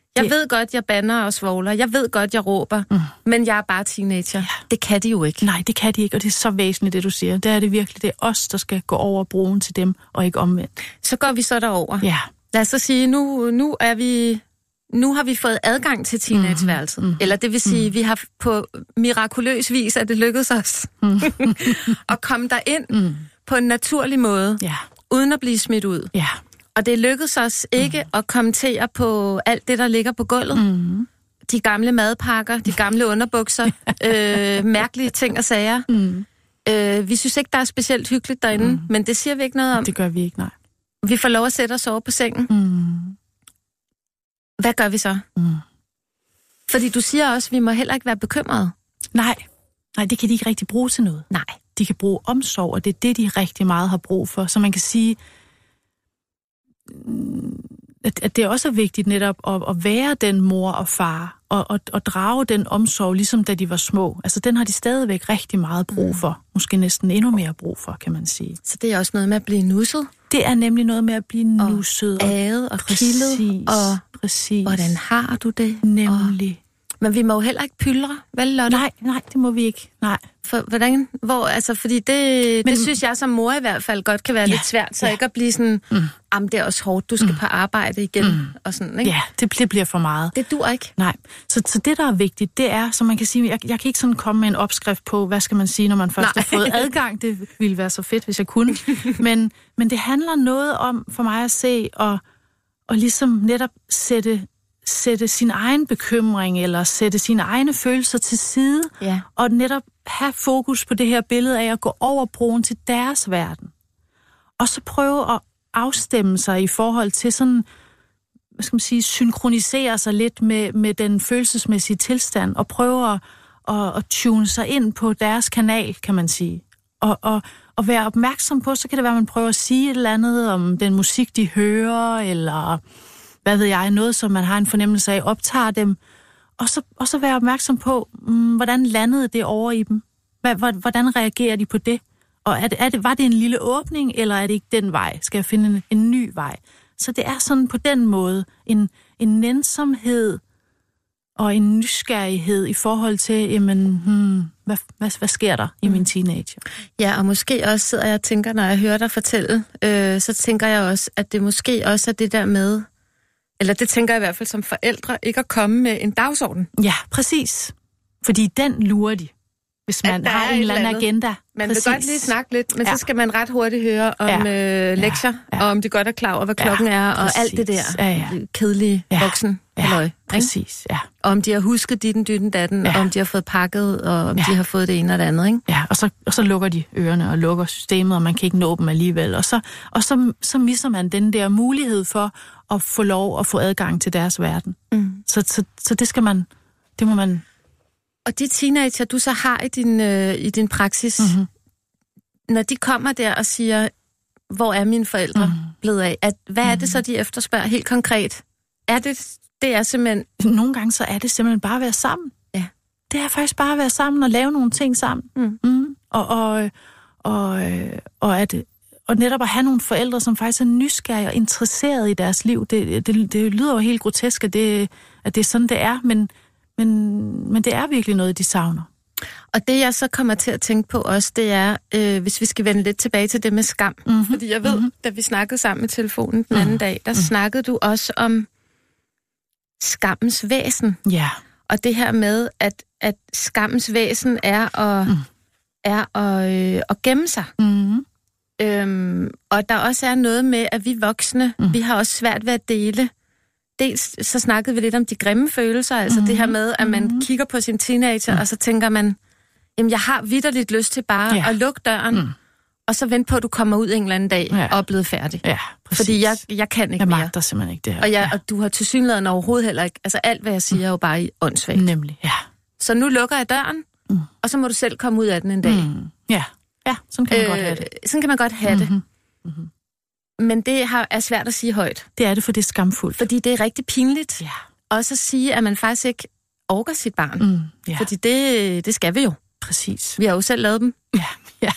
[SPEAKER 3] Jeg
[SPEAKER 4] det...
[SPEAKER 3] ved godt, jeg bander og svogler. Jeg ved godt, jeg råber. Mm. Men jeg er bare teenager. Ja. Det kan de jo ikke.
[SPEAKER 4] Nej, det kan de ikke, og det er så væsentligt, det du siger. Det er det virkelig. Det er os, der skal gå over broen til dem, og ikke omvendt.
[SPEAKER 3] Så går vi så derover.
[SPEAKER 4] Ja.
[SPEAKER 3] Lad os så sige, nu, nu er vi... Nu har vi fået adgang til teenageværelset. Mm-hmm. Eller det vil sige, mm. vi har på mirakuløs vis, at det lykkedes os mm. at komme derind mm. på en naturlig måde,
[SPEAKER 4] ja. uden
[SPEAKER 3] at blive smidt ud.
[SPEAKER 4] Ja.
[SPEAKER 3] Og det lykkedes os ikke mm. at kommentere på alt det, der ligger på gulvet. Mm. De gamle madpakker, de gamle underbukser, øh, mærkelige ting og sager. Mm. Øh, vi synes ikke, der er specielt hyggeligt derinde, mm. men det siger vi ikke noget om.
[SPEAKER 4] Det gør vi ikke, nej.
[SPEAKER 3] Vi får lov at sætte os over på sengen.
[SPEAKER 4] Mm.
[SPEAKER 3] Hvad gør vi så? Mm. Fordi du siger også, at vi må heller ikke være bekymrede.
[SPEAKER 4] Nej, nej, det kan de ikke rigtig bruge til noget.
[SPEAKER 3] Nej.
[SPEAKER 4] De kan bruge omsorg, og det er det, de rigtig meget har brug for. Så man kan sige, at det også er vigtigt netop at, at være den mor og far, og at, at drage den omsorg, ligesom da de var små. Altså, den har de stadigvæk rigtig meget brug for. Mm. Måske næsten endnu mere brug for, kan man sige.
[SPEAKER 3] Så det er også noget med at blive nusset?
[SPEAKER 4] Det er nemlig noget med at blive nusset.
[SPEAKER 3] Og æget og kildet. Og
[SPEAKER 4] præcis.
[SPEAKER 3] Hvordan har du det?
[SPEAKER 4] Nemlig.
[SPEAKER 3] Og, men vi må jo heller ikke pyldre, vel, Lotte?
[SPEAKER 4] Nej, nej, det må vi ikke. Nej.
[SPEAKER 3] For, hvordan? Hvor, altså, fordi det, men, det synes jeg som mor i hvert fald godt kan være ja, lidt svært, så ja. ikke at blive sådan, mm. jamen det er også hårdt, du skal mm. på arbejde igen, mm. og sådan, ikke?
[SPEAKER 4] Ja, det, det bliver for meget.
[SPEAKER 3] Det dur ikke.
[SPEAKER 4] Nej, så, så det, der er vigtigt, det er, som man kan sige, jeg, jeg kan ikke sådan komme med en opskrift på, hvad skal man sige, når man først Nej. har fået adgang, det ville være så fedt, hvis jeg kunne, men, men det handler noget om, for mig at se, og, og ligesom netop sætte sætte sin egen bekymring, eller sætte sine egne følelser til side, ja. og netop have fokus på det her billede af at gå over broen til deres verden. Og så prøve at afstemme sig i forhold til sådan, hvad skal man sige, synkronisere sig lidt med, med den følelsesmæssige tilstand, og prøve at, at, at tune sig ind på deres kanal, kan man sige. Og, og, og være opmærksom på, så kan det være, at man prøver at sige et eller andet om den musik, de hører, eller hvad ved jeg, noget, som man har en fornemmelse af, optager dem, og så, og så være opmærksom på, mm, hvordan landede det over i dem? Hvordan reagerer de på det? Og er det, er det, var det en lille åbning, eller er det ikke den vej? Skal jeg finde en, en ny vej? Så det er sådan på den måde en, en nænsomhed og en nysgerrighed i forhold til, jamen, hmm, hvad, hvad, hvad sker der i min teenager?
[SPEAKER 3] Ja, og måske også sidder jeg og tænker, når jeg hører dig fortælle, øh, så tænker jeg også, at det måske også er det der med, eller det tænker jeg i hvert fald som forældre, ikke at komme med en dagsorden.
[SPEAKER 4] Ja, præcis. Fordi den lurer de, hvis man har en eller anden agenda.
[SPEAKER 3] Man præcis. vil godt lige snakke lidt, men ja. så skal man ret hurtigt høre om ja. øh, lektier, ja. Ja. og om de godt er klar over, hvad klokken ja. er, og præcis. alt det der ja, ja. kedelige ja. voksen.
[SPEAKER 4] Ja. Halløj,
[SPEAKER 3] præcis, ja. Og om de har husket ditten, dytten, datten, ja. og om de har fået pakket, og om ja. de har fået det ene og det andet, ikke?
[SPEAKER 4] Ja, og så, og så lukker de ørerne og lukker systemet, og man kan ikke nå dem alligevel. Og så, og så, så misser man den der mulighed for at få lov at få adgang til deres verden. Mm. Så, så, så det skal man, det må man...
[SPEAKER 3] Og de teenager, du så har i din, øh, i din praksis, mm-hmm. når de kommer der og siger, hvor er mine forældre mm. blevet af? At, hvad mm. er det så, de efterspørger helt konkret? Er det, det er simpelthen...
[SPEAKER 4] Nogle gange så er det simpelthen bare at være sammen.
[SPEAKER 3] Ja.
[SPEAKER 4] Det er faktisk bare at være sammen og lave nogle ting sammen. Mm. Mm. Og, og, og, og, at, og netop at have nogle forældre, som faktisk er nysgerrige og interesserede i deres liv. Det, det, det lyder jo helt grotesk, at det, at det er sådan, det er, men, men, men det er virkelig noget, de savner.
[SPEAKER 3] Og det, jeg så kommer til at tænke på også, det er, øh, hvis vi skal vende lidt tilbage til det med skam. Mm-hmm. Fordi jeg ved, mm-hmm. da vi snakkede sammen med telefonen den anden mm-hmm. dag, der mm-hmm. snakkede du også om skammens væsen.
[SPEAKER 4] Ja.
[SPEAKER 3] Og det her med, at, at skammens væsen er at, mm. er at, øh, at gemme sig.
[SPEAKER 4] Mm-hmm.
[SPEAKER 3] Øhm, og der også er noget med, at vi voksne, mm. vi har også svært ved at dele. Dels så snakkede vi lidt om de grimme følelser, altså mm-hmm. det her med, at man mm-hmm. kigger på sin teenager, mm. og så tænker man, jamen jeg har vitterligt lyst til bare ja. at lukke døren, mm. og så vente på, at du kommer ud en eller anden dag ja. og er blevet færdig.
[SPEAKER 4] Ja, præcis.
[SPEAKER 3] Fordi jeg, jeg kan ikke
[SPEAKER 4] jeg
[SPEAKER 3] mere.
[SPEAKER 4] Jeg magter simpelthen ikke det her.
[SPEAKER 3] Og, jeg,
[SPEAKER 4] ja.
[SPEAKER 3] og du har tilsyneladende overhovedet heller ikke, altså alt hvad jeg siger mm. er jo bare i åndssvagt.
[SPEAKER 4] Nemlig, ja.
[SPEAKER 3] Så nu lukker jeg døren, mm. og så må du selv komme ud af den en dag.
[SPEAKER 4] Mm. Ja, ja, sådan kan man øh, godt have det.
[SPEAKER 3] Sådan kan man godt have
[SPEAKER 4] mm-hmm.
[SPEAKER 3] det.
[SPEAKER 4] Mm-hmm.
[SPEAKER 3] Men det har, er svært at sige højt.
[SPEAKER 4] Det er det, for det er skamfuldt.
[SPEAKER 3] Fordi det er rigtig pinligt.
[SPEAKER 4] Ja.
[SPEAKER 3] Også at sige, at man faktisk ikke orker sit barn.
[SPEAKER 4] Mm, ja.
[SPEAKER 3] Fordi det, det skal vi jo.
[SPEAKER 4] Præcis.
[SPEAKER 3] Vi har jo selv lavet dem.
[SPEAKER 4] Ja, ja.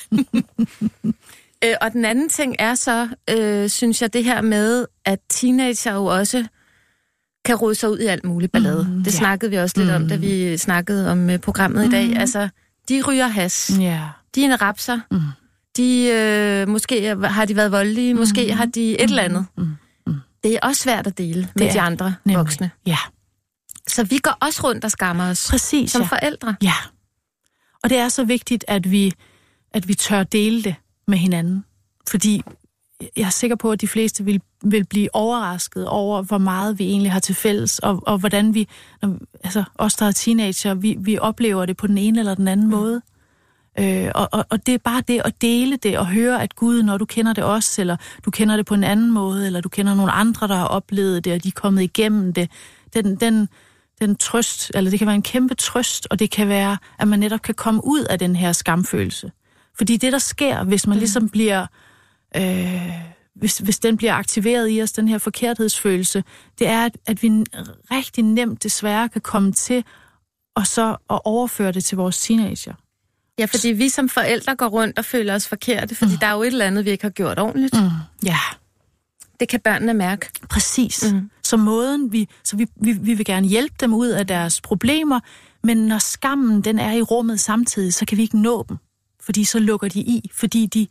[SPEAKER 3] øh, og den anden ting er så, øh, synes jeg, det her med, at teenager jo også kan rode sig ud i alt muligt ballade. Mm, det ja. snakkede vi også lidt mm. om, da vi snakkede om uh, programmet mm. i dag. Altså, de ryger has. Yeah. De er en rapser. Mm. De, øh, måske har de været voldelige, mm. måske har de et eller andet. Mm. Mm. Det er også svært at dele med de andre nemlig. voksne.
[SPEAKER 4] Ja.
[SPEAKER 3] Så vi går også rundt og skammer os.
[SPEAKER 4] Præcis,
[SPEAKER 3] som
[SPEAKER 4] ja.
[SPEAKER 3] forældre.
[SPEAKER 4] Ja. Og det er så vigtigt, at vi, at vi tør dele det med hinanden. Fordi jeg er sikker på, at de fleste vil, vil blive overrasket over, hvor meget vi egentlig har til fælles, og, og hvordan vi, når, altså os der er teenager, vi, vi oplever det på den ene eller den anden mm. måde. Øh, og, og, og det er bare det at dele det, og høre, at Gud, når du kender det også, eller du kender det på en anden måde, eller du kender nogle andre, der har oplevet det, og de er kommet igennem det, den, den, den trøst, eller det kan være en kæmpe trøst, og det kan være, at man netop kan komme ud af den her skamfølelse. Fordi det, der sker, hvis man mm. ligesom bliver... Øh, hvis, hvis den bliver aktiveret i os, den her forkerthedsfølelse, det er, at, at vi rigtig nemt desværre kan komme til og så at overføre det til vores teenager.
[SPEAKER 3] Ja, fordi vi som forældre går rundt og føler os forkerte, fordi mm. der er jo et eller andet, vi ikke har gjort ordentligt.
[SPEAKER 4] Mm. Ja.
[SPEAKER 3] Det kan børnene mærke.
[SPEAKER 4] Præcis. Mm. Så måden, vi, så vi, vi, vi vil gerne hjælpe dem ud af deres problemer, men når skammen den er i rummet samtidig, så kan vi ikke nå dem, fordi så lukker de i, fordi de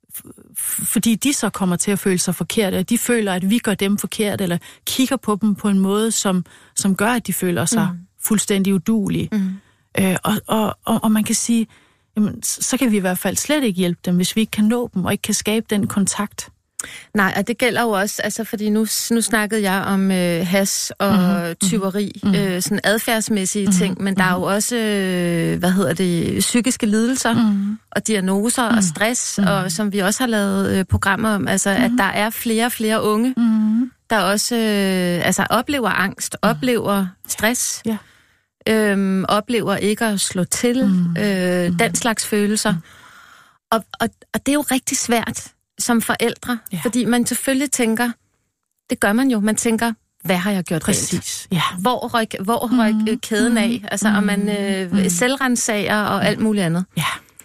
[SPEAKER 4] fordi de så kommer til at føle sig forkerte, og de føler, at vi gør dem forkert, eller kigger på dem på en måde, som, som gør, at de føler sig mm. fuldstændig uduelige. Mm. Øh, og, og, og, og man kan sige, jamen, så kan vi i hvert fald slet ikke hjælpe dem, hvis vi ikke kan nå dem, og ikke kan skabe den kontakt.
[SPEAKER 3] Nej, og det gælder jo også, altså fordi nu, nu snakkede jeg om øh, has og mm-hmm. tyveri, mm-hmm. øh, sådan adfærdsmæssige mm-hmm. ting, men der er jo også, øh, hvad hedder det, psykiske lidelser mm-hmm. og diagnoser mm-hmm. og stress, mm-hmm. og som vi også har lavet øh, programmer om, altså mm-hmm. at der er flere og flere unge, mm-hmm. der også øh, altså oplever angst, mm-hmm. oplever stress, yeah. øh, oplever ikke at slå til, mm-hmm. øh, den slags følelser. Mm-hmm. Og, og, og det er jo rigtig svært som forældre, ja. Fordi man selvfølgelig tænker, det gør man jo, man tænker, hvad har jeg gjort
[SPEAKER 4] Præcis.
[SPEAKER 3] Ja. Hvor røg, hvor røg mm. kæden af? Altså, mm. og man øh, mm. selvrensager og alt muligt andet.
[SPEAKER 4] Ja.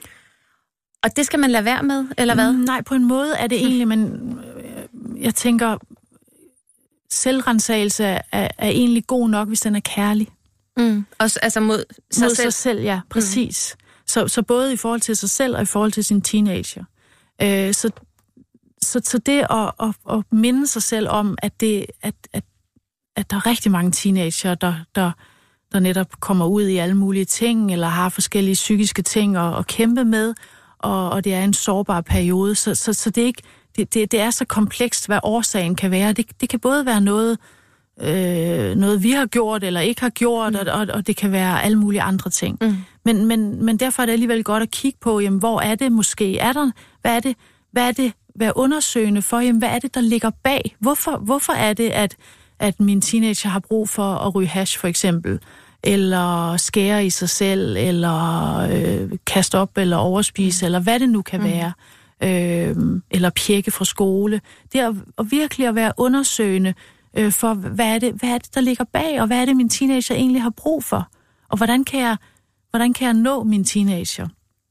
[SPEAKER 3] Og det skal man lade være med, eller hvad?
[SPEAKER 4] Mm, nej, på en måde er det egentlig, men jeg tænker, selvrensagelse er, er egentlig god nok, hvis den er kærlig.
[SPEAKER 3] Mm. Også, altså mod sig
[SPEAKER 4] mod
[SPEAKER 3] selv?
[SPEAKER 4] sig selv, ja, præcis. Mm. Så, så både i forhold til sig selv og i forhold til sin teenager. Øh, så Så, så det at, at, at minde sig selv om, at, det, at, at, at der er rigtig mange teenager, der, der, der netop kommer ud i alle mulige ting, eller har forskellige psykiske ting at, at kæmpe med, og, og det er en sårbar periode. Så, så, så det, er ikke, det, det, det er så komplekst, hvad årsagen kan være. Det, det kan både være noget, øh, noget, vi har gjort eller ikke har gjort, mm. og, og det kan være alle mulige andre ting. Mm. Men, men, men derfor er det alligevel godt at kigge på, jamen, hvor er det måske? Er der, hvad er det, hvad er det, være undersøgende for, jamen, hvad er det, der ligger bag? Hvorfor, hvorfor er det, at, at min teenager har brug for at ryge hash, for eksempel? Eller skære i sig selv, eller øh, kaste op, eller overspise, eller hvad det nu kan mm. være. Øh, eller pjekke fra skole. Det er at virkelig at være undersøgende øh, for, hvad er, det, hvad er det, der ligger bag, og hvad er det, min teenager egentlig har brug for? Og hvordan kan jeg, hvordan kan jeg nå min teenager?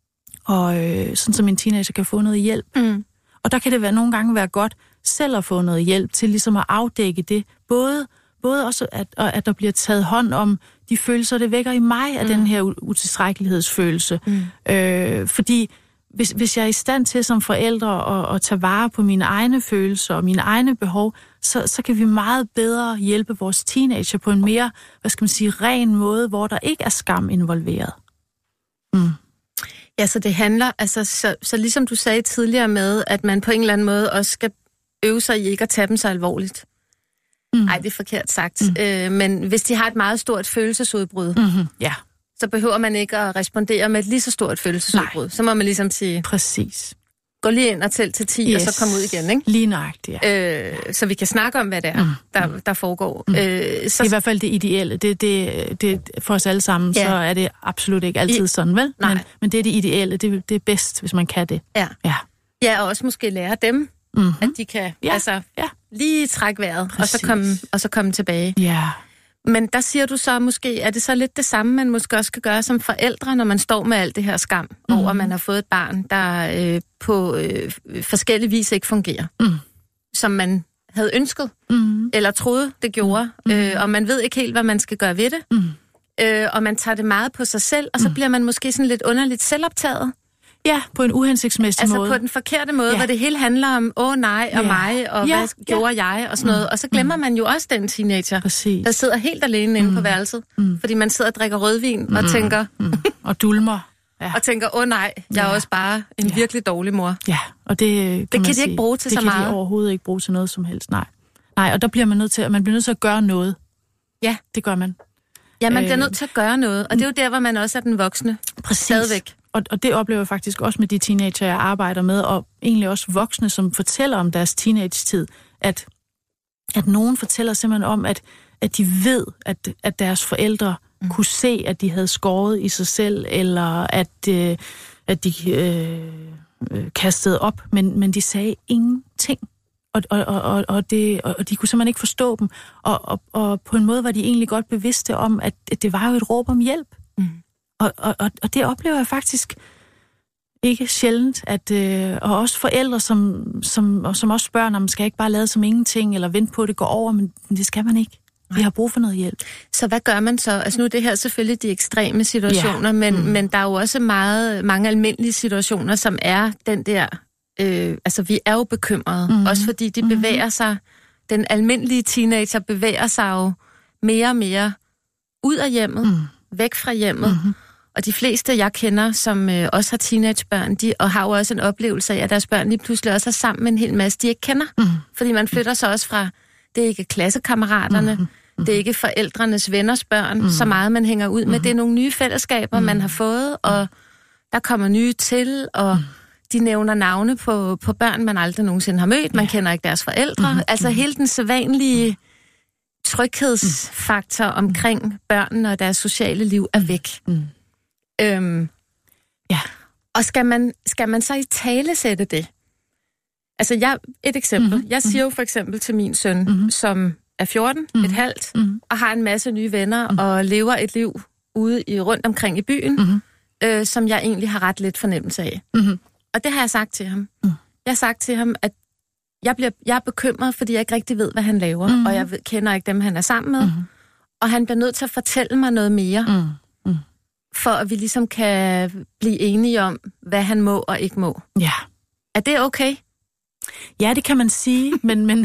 [SPEAKER 4] Og øh, sådan, så min teenager kan få noget hjælp. Mm. Og der kan det være, nogle gange være godt selv at få noget hjælp til ligesom at afdække det. Både, både også, at, at der bliver taget hånd om de følelser, det vækker i mig af mm. den her utilstrækkelighedsfølelse. Mm. Øh, fordi hvis, hvis jeg er i stand til som forældre at, at tage vare på mine egne følelser og mine egne behov, så, så kan vi meget bedre hjælpe vores teenager på en mere, hvad skal man sige, ren måde, hvor der ikke er skam involveret. Mm.
[SPEAKER 3] Ja, så det handler, altså, så, så ligesom du sagde tidligere med, at man på en eller anden måde også skal øve sig i ikke at tage dem så alvorligt. Nej, mm. det er forkert sagt. Mm. Øh, men hvis de har et meget stort følelsesudbrud,
[SPEAKER 4] mm-hmm. ja.
[SPEAKER 3] så behøver man ikke at respondere med et lige så stort følelsesudbrud. Nej. Så må man ligesom sige,
[SPEAKER 4] præcis.
[SPEAKER 3] Gå lige ind og tæl til ti, yes. og så kom ud igen, ikke?
[SPEAKER 4] Lige nøjagtigt, ja.
[SPEAKER 3] Øh, så vi kan snakke om, hvad det er, mm. der, der foregår.
[SPEAKER 4] Mm.
[SPEAKER 3] Øh, så...
[SPEAKER 4] Det er i hvert fald det ideelle. Det, det, det, for os alle sammen, ja. Så er det absolut ikke altid I... sådan, vel? Men, men det er det ideelle. Det, det er bedst, hvis man kan det.
[SPEAKER 3] Ja,
[SPEAKER 4] ja.
[SPEAKER 3] ja og også måske lære dem, mm-hmm. at de kan
[SPEAKER 4] ja.
[SPEAKER 3] altså,
[SPEAKER 4] ja.
[SPEAKER 3] lige trække vejret, og så, komme, og så komme tilbage.
[SPEAKER 4] Ja.
[SPEAKER 3] Men der siger du så måske, er det så lidt det samme, man måske også skal gøre som forældre, når man står med alt det her skam, mm. over at man har fået et barn, der øh, på øh, forskellige vis ikke fungerer. Mm. Som man havde ønsket,
[SPEAKER 4] mm.
[SPEAKER 3] eller troede, det gjorde. Mm. Øh, og man ved ikke helt, hvad man skal gøre ved det.
[SPEAKER 4] Mm.
[SPEAKER 3] Øh, og man tager det meget på sig selv, og så mm. bliver man måske sådan lidt underligt selvoptaget.
[SPEAKER 4] Ja, på en uhensigtsmæssig
[SPEAKER 3] altså
[SPEAKER 4] måde.
[SPEAKER 3] Altså på den forkerte måde, ja. Hvor det hele handler om, åh nej, og ja. mig, og ja. hvad ja. gjorde jeg, og sådan noget. Og så glemmer man jo også den teenager,
[SPEAKER 4] Præcis.
[SPEAKER 3] der sidder helt alene inde mm. på værelset. Mm. Fordi man sidder og drikker rødvin mm. og tænker...
[SPEAKER 4] Mm. Og dulmer.
[SPEAKER 3] Ja. Og tænker, åh nej, jeg er ja. også bare en ja. virkelig dårlig mor.
[SPEAKER 4] Ja, og det kan,
[SPEAKER 3] det kan de
[SPEAKER 4] sige,
[SPEAKER 3] ikke bruge til
[SPEAKER 4] så meget.
[SPEAKER 3] Det kan
[SPEAKER 4] de overhovedet ikke bruge til noget som helst, nej. Nej, og der bliver man nødt til, man bliver nødt til at gøre noget.
[SPEAKER 3] Ja.
[SPEAKER 4] Det gør man.
[SPEAKER 3] Ja, man bliver nødt til at gøre noget, og det er jo der, hvor man også er den voksne.
[SPEAKER 4] Præcis.
[SPEAKER 3] Stadigvæk.
[SPEAKER 4] Og, og det oplever jeg faktisk også med de teenager, jeg arbejder med, og egentlig også voksne, som fortæller om deres teenage-tid, at, at nogen fortæller simpelthen om, at, at de ved, at, at deres forældre mm. kunne se, at de havde skåret i sig selv, eller at, øh, at de øh, øh, kastede op, men, men de sagde ingenting. Og, og, og, og, det, og de kunne simpelthen ikke forstå dem. Og, og, og på en måde var de egentlig godt bevidste om, at, at det var jo et råb om hjælp. Mm. Og, og, og det oplever jeg faktisk ikke sjældent, at, øh, og også forældre, som, som, og som også spørger, om man skal ikke bare lade som ingenting, eller vente på, at det går over, men det skal man ikke. Vi har brug for noget hjælp.
[SPEAKER 3] Så hvad gør man så? Altså nu er det her selvfølgelig de ekstreme situationer, ja. men, mm. men der er jo også meget, mange almindelige situationer, som er den der... Øh, altså, vi er jo bekymrede, mm-hmm. også fordi de mm-hmm. bevæger sig, den almindelige teenager bevæger sig jo mere og mere ud af hjemmet, mm. væk fra hjemmet, mm-hmm. og de fleste, jeg kender, som øh, også har teenagebørn, de og har jo også en oplevelse af, at deres børn lige pludselig også er sammen med en hel masse, de ikke kender, mm-hmm. fordi man flytter sig også fra, det er ikke klassekammeraterne, mm-hmm. det er ikke forældrenes venners børn, mm-hmm. så meget man hænger ud med, mm-hmm. det er nogle nye fællesskaber, mm-hmm. man har fået, og der kommer nye til, og mm. de nævner navne på, på børn, man aldrig nogensinde har mødt. Man ja. kender ikke deres forældre. Mm-hmm. Altså hele den sædvanlige tryghedsfaktor omkring børnene og deres sociale liv er væk. Mm. Øhm,
[SPEAKER 4] ja.
[SPEAKER 3] Og skal man, skal man så i tale sætte det? Altså jeg, et eksempel. Mm-hmm. Jeg siger jo for eksempel til min søn, mm-hmm. som er fjorten, mm-hmm. et halvt, mm-hmm. og har en masse nye venner, mm-hmm. og lever et liv ude i rundt omkring i byen, mm-hmm. øh, som jeg egentlig har ret lidt fornemmelse af. Mm-hmm. Og det har jeg sagt til ham. Mm. Jeg har sagt til ham, at jeg, bliver, jeg er bekymret, fordi jeg ikke rigtig ved, hvad han laver, mm. og jeg ved, kender ikke dem, han er sammen med. Mm. Og han bliver nødt til at fortælle mig noget mere, mm. Mm. for at vi ligesom kan blive enige om, hvad han må og ikke må.
[SPEAKER 4] Ja.
[SPEAKER 3] Er det okay?
[SPEAKER 4] Ja, det kan man sige, men, men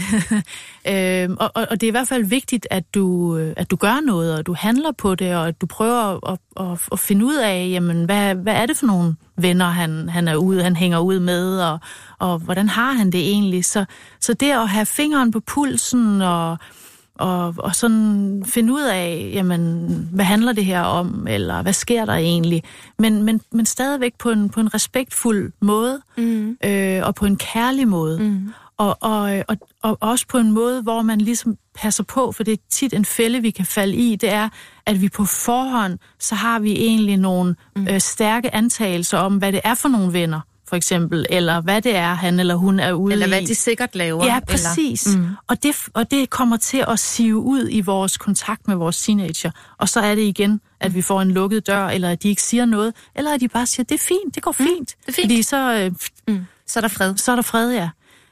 [SPEAKER 4] øh, og, og det er i hvert fald vigtigt, at du, at du gør noget, og du handler på det, og at du prøver at, at, at finde ud af, jamen, hvad, hvad er det for nogle venner, han, han er ude, han hænger ud med, og, og hvordan har han det egentlig? Så, så det at have fingeren på pulsen, og, og, og sådan finde ud af, jamen, hvad handler det her om, eller hvad sker der egentlig? Men, men, men stadigvæk på en, på en respektfuld måde, mm. øh, og på en kærlig måde. Mm. Og, og, og, og også på en måde, hvor man ligesom passer på, for det er tit en fælde, vi kan falde i, det er, at vi på forhånd, så har vi egentlig nogle mm. øh, stærke antagelser om, hvad det er for nogle venner, for eksempel, eller hvad det er, han eller hun er ude i.
[SPEAKER 3] Eller hvad de sikkert laver.
[SPEAKER 4] Ja, præcis. Mm. Og, det, og det kommer til at sive ud i vores kontakt med vores teenager. Og så er det igen, at vi får en lukket dør, eller at de ikke siger noget, eller at de bare siger, det er fint, det går fint. Mm,
[SPEAKER 3] det er fint.
[SPEAKER 4] Fordi så, øh,
[SPEAKER 3] mm. så er der fred.
[SPEAKER 4] Så er der fred, ja.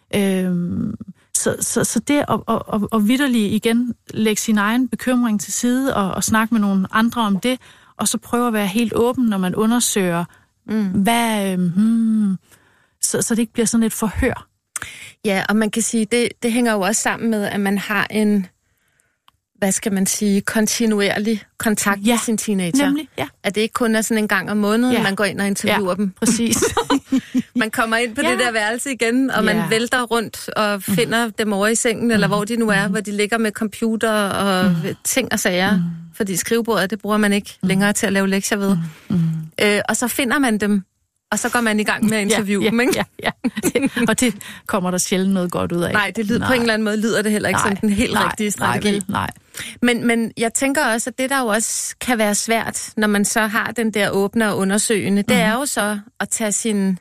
[SPEAKER 4] Øhm, så, så, så det at, at, at, at vitterligt igen lægge sin egen bekymring til side, og, og snakke med nogle andre om det, og så prøve at være helt åben, når man undersøger, mm. hvad, hmm, så, så det ikke bliver sådan et forhør.
[SPEAKER 3] Ja, og man kan sige, det, det hænger jo også sammen med, at man har en, hvad skal man sige, kontinuerlig kontakt ja, med sin teenager.
[SPEAKER 4] Nemlig, ja.
[SPEAKER 3] At det ikke kun er sådan en gang om måneden, ja. man går ind og interviewer ja, dem.
[SPEAKER 4] Præcis.
[SPEAKER 3] Man kommer ind på ja. det der værelse igen, og man ja. vælter rundt og finder mm. dem over i sengen, eller mm. hvor de nu er, mm. hvor de ligger med computer og mm. ting og sager. Mm. Fordi skrivebordet, det bruger man ikke mm. længere til at lave lektier ved. Mm. Mm. Øh, og så finder man dem, og så går man i gang med at interviewe
[SPEAKER 4] ja,
[SPEAKER 3] dem, ikke?
[SPEAKER 4] Ja, ja. Det, og det kommer der sjældent noget godt ud af.
[SPEAKER 3] Nej, det lyder, nej. På en eller anden måde lyder det heller ikke nej, som den helt nej, rigtige strategi.
[SPEAKER 4] Nej, nej.
[SPEAKER 3] Men, men jeg tænker også, at det der jo også kan være svært, når man så har den der åbne og undersøgende, det mm-hmm. er jo så at tage sin,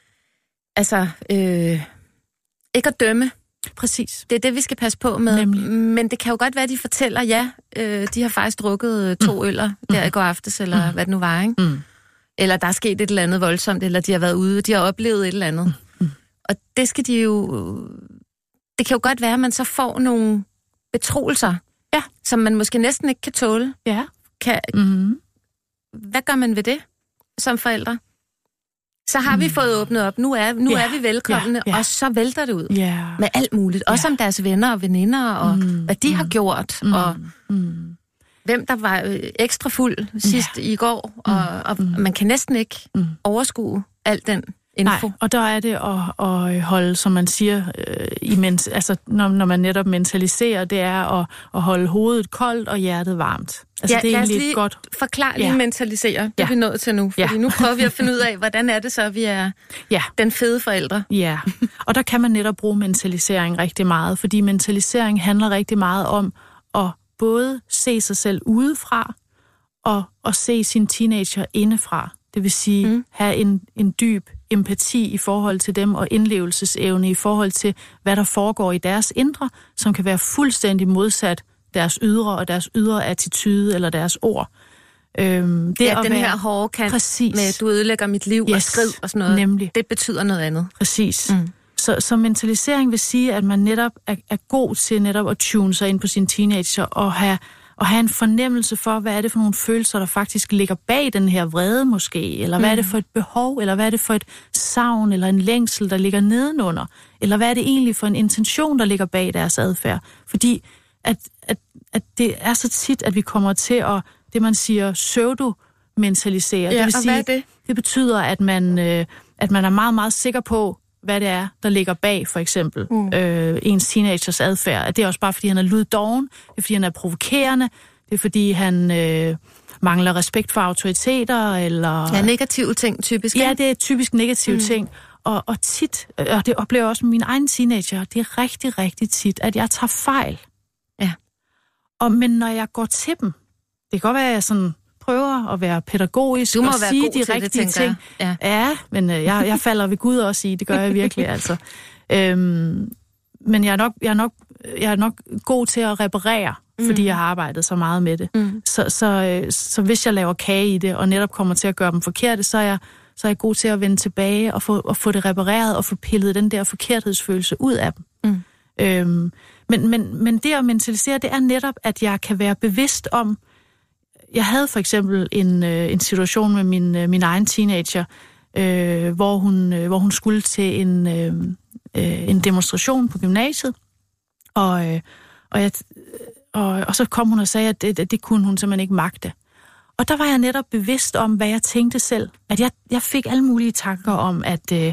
[SPEAKER 3] altså, øh, ikke at dømme.
[SPEAKER 4] Præcis.
[SPEAKER 3] Det er det, vi skal passe på med.
[SPEAKER 4] Nemlig.
[SPEAKER 3] Men det kan jo godt være, at de fortæller, ja, øh, de har faktisk drukket to mm. øller der i går aftes, eller mm. hvad det nu var, ikke? Mm. Eller der er sket et eller andet voldsomt, eller de har været ude, de har oplevet et eller andet. Mm. Og det skal de jo det kan jo godt være, at man så får nogle betroelser,
[SPEAKER 4] ja.
[SPEAKER 3] som man måske næsten ikke kan tåle.
[SPEAKER 4] Ja.
[SPEAKER 3] Kan,
[SPEAKER 4] mm-hmm.
[SPEAKER 3] Hvad gør man ved det som forældre? Så har mm. vi fået åbnet op. Nu er, nu ja. er vi velkomne, ja. Ja. og så vælter det ud
[SPEAKER 4] yeah.
[SPEAKER 3] med alt muligt. Også ja. om deres venner og veninder, og mm. hvad de mm. har gjort,
[SPEAKER 4] mm.
[SPEAKER 3] og
[SPEAKER 4] mm.
[SPEAKER 3] hvem der var øh, ekstra fuld sidst ja. i går.
[SPEAKER 4] Mm.
[SPEAKER 3] Og, og mm. man kan næsten ikke mm. overskue alt den info.
[SPEAKER 4] Nej, og der er det at, at holde, som man siger, øh, imens, altså, når, når man netop mentaliserer, det er at, at holde hovedet koldt og hjertet varmt. Altså,
[SPEAKER 3] ja,
[SPEAKER 4] det er
[SPEAKER 3] lad os
[SPEAKER 4] egentlig
[SPEAKER 3] lige
[SPEAKER 4] godt
[SPEAKER 3] forklare lige
[SPEAKER 4] ja.
[SPEAKER 3] mentalisere. Det
[SPEAKER 4] ja.
[SPEAKER 3] er vi nået til nu. Fordi
[SPEAKER 4] ja.
[SPEAKER 3] nu prøver vi at finde ud af, hvordan er det så, vi er
[SPEAKER 4] ja.
[SPEAKER 3] den fede forældre.
[SPEAKER 4] Ja, og der kan man netop bruge mentalisering rigtig meget, fordi mentalisering handler rigtig meget om at både se sig selv udefra og, og se sin teenager indefra. Det vil sige, mm. have en, en dyb empati i forhold til dem, og indlevelsesevne i forhold til, hvad der foregår i deres indre, som kan være fuldstændig modsat deres ydre, og deres ydre attitude eller deres ord. Øhm, det
[SPEAKER 3] ja,
[SPEAKER 4] at
[SPEAKER 3] den
[SPEAKER 4] være,
[SPEAKER 3] her hårde kant
[SPEAKER 4] præcis.
[SPEAKER 3] med, du ødelægger mit liv,
[SPEAKER 4] yes,
[SPEAKER 3] og skrid og sådan noget,
[SPEAKER 4] nemlig.
[SPEAKER 3] Det betyder noget andet.
[SPEAKER 4] Præcis. Mm. Så, så mentalisering vil sige, at man netop er, er god til netop at tune sig ind på sine teenager, og have og have en fornemmelse for, hvad er det for nogle følelser, der faktisk ligger bag den her vrede måske, eller hvad mm. er det for et behov, eller hvad er det for et savn, eller en længsel, der ligger nedenunder, eller hvad er det egentlig for en intention, der ligger bag deres adfærd. Fordi at, at, at det er så tit, at vi kommer til at, det man siger, pseudo-mentalisere.
[SPEAKER 3] Ja,
[SPEAKER 4] det vil
[SPEAKER 3] og
[SPEAKER 4] sige,
[SPEAKER 3] hvad er det?
[SPEAKER 4] Det betyder, at man, øh, at man er meget, meget sikker på, hvad det er, der ligger bag, for eksempel, mm. øh, ens teenagers adfærd. Det er også bare, fordi han er luddoven, det er, fordi han er provokerende, det er, fordi han øh, mangler respekt for autoriteter, eller...
[SPEAKER 3] Ja, negative ting, typisk.
[SPEAKER 4] Ja, det er typisk negative mm. ting. Og, og tit, og det oplever jeg også med mine egne teenager, det er rigtig, rigtig tit, at jeg tager fejl.
[SPEAKER 3] Ja.
[SPEAKER 4] Og, men når jeg går til dem, det kan godt være, at jeg sådan... prøver at være pædagogisk
[SPEAKER 3] du må
[SPEAKER 4] og
[SPEAKER 3] være
[SPEAKER 4] sige
[SPEAKER 3] god
[SPEAKER 4] de
[SPEAKER 3] til
[SPEAKER 4] rigtige
[SPEAKER 3] det,
[SPEAKER 4] ting.
[SPEAKER 3] Ja.
[SPEAKER 4] ja, men øh, jeg, jeg falder ved Gud også i, det gør jeg virkelig, altså. Øhm, men jeg er, nok, jeg, er nok, jeg er nok god til at reparere, mm. fordi jeg har arbejdet så meget med det. Mm. Så, så, øh, så hvis jeg laver kage i det, og netop kommer til at gøre dem forkerte, så er jeg, så er jeg god til at vende tilbage og få, og få det repareret og få pillet den der forkerthedsfølelse ud af dem. Mm. Øhm, men, men, men det at mentalisere, det er netop, at jeg kan være bevidst om. Jeg havde for eksempel en, øh, en situation med min, øh, min egen teenager, øh, hvor, hun, øh, hvor hun skulle til en, øh, øh, en demonstration på gymnasiet, og, øh, og, jeg, og, og så kom hun og sagde, at det, det kunne hun simpelthen ikke magte. Og der var jeg netop bevidst om, hvad jeg tænkte selv. At jeg, jeg fik alle mulige tanker om, at øh,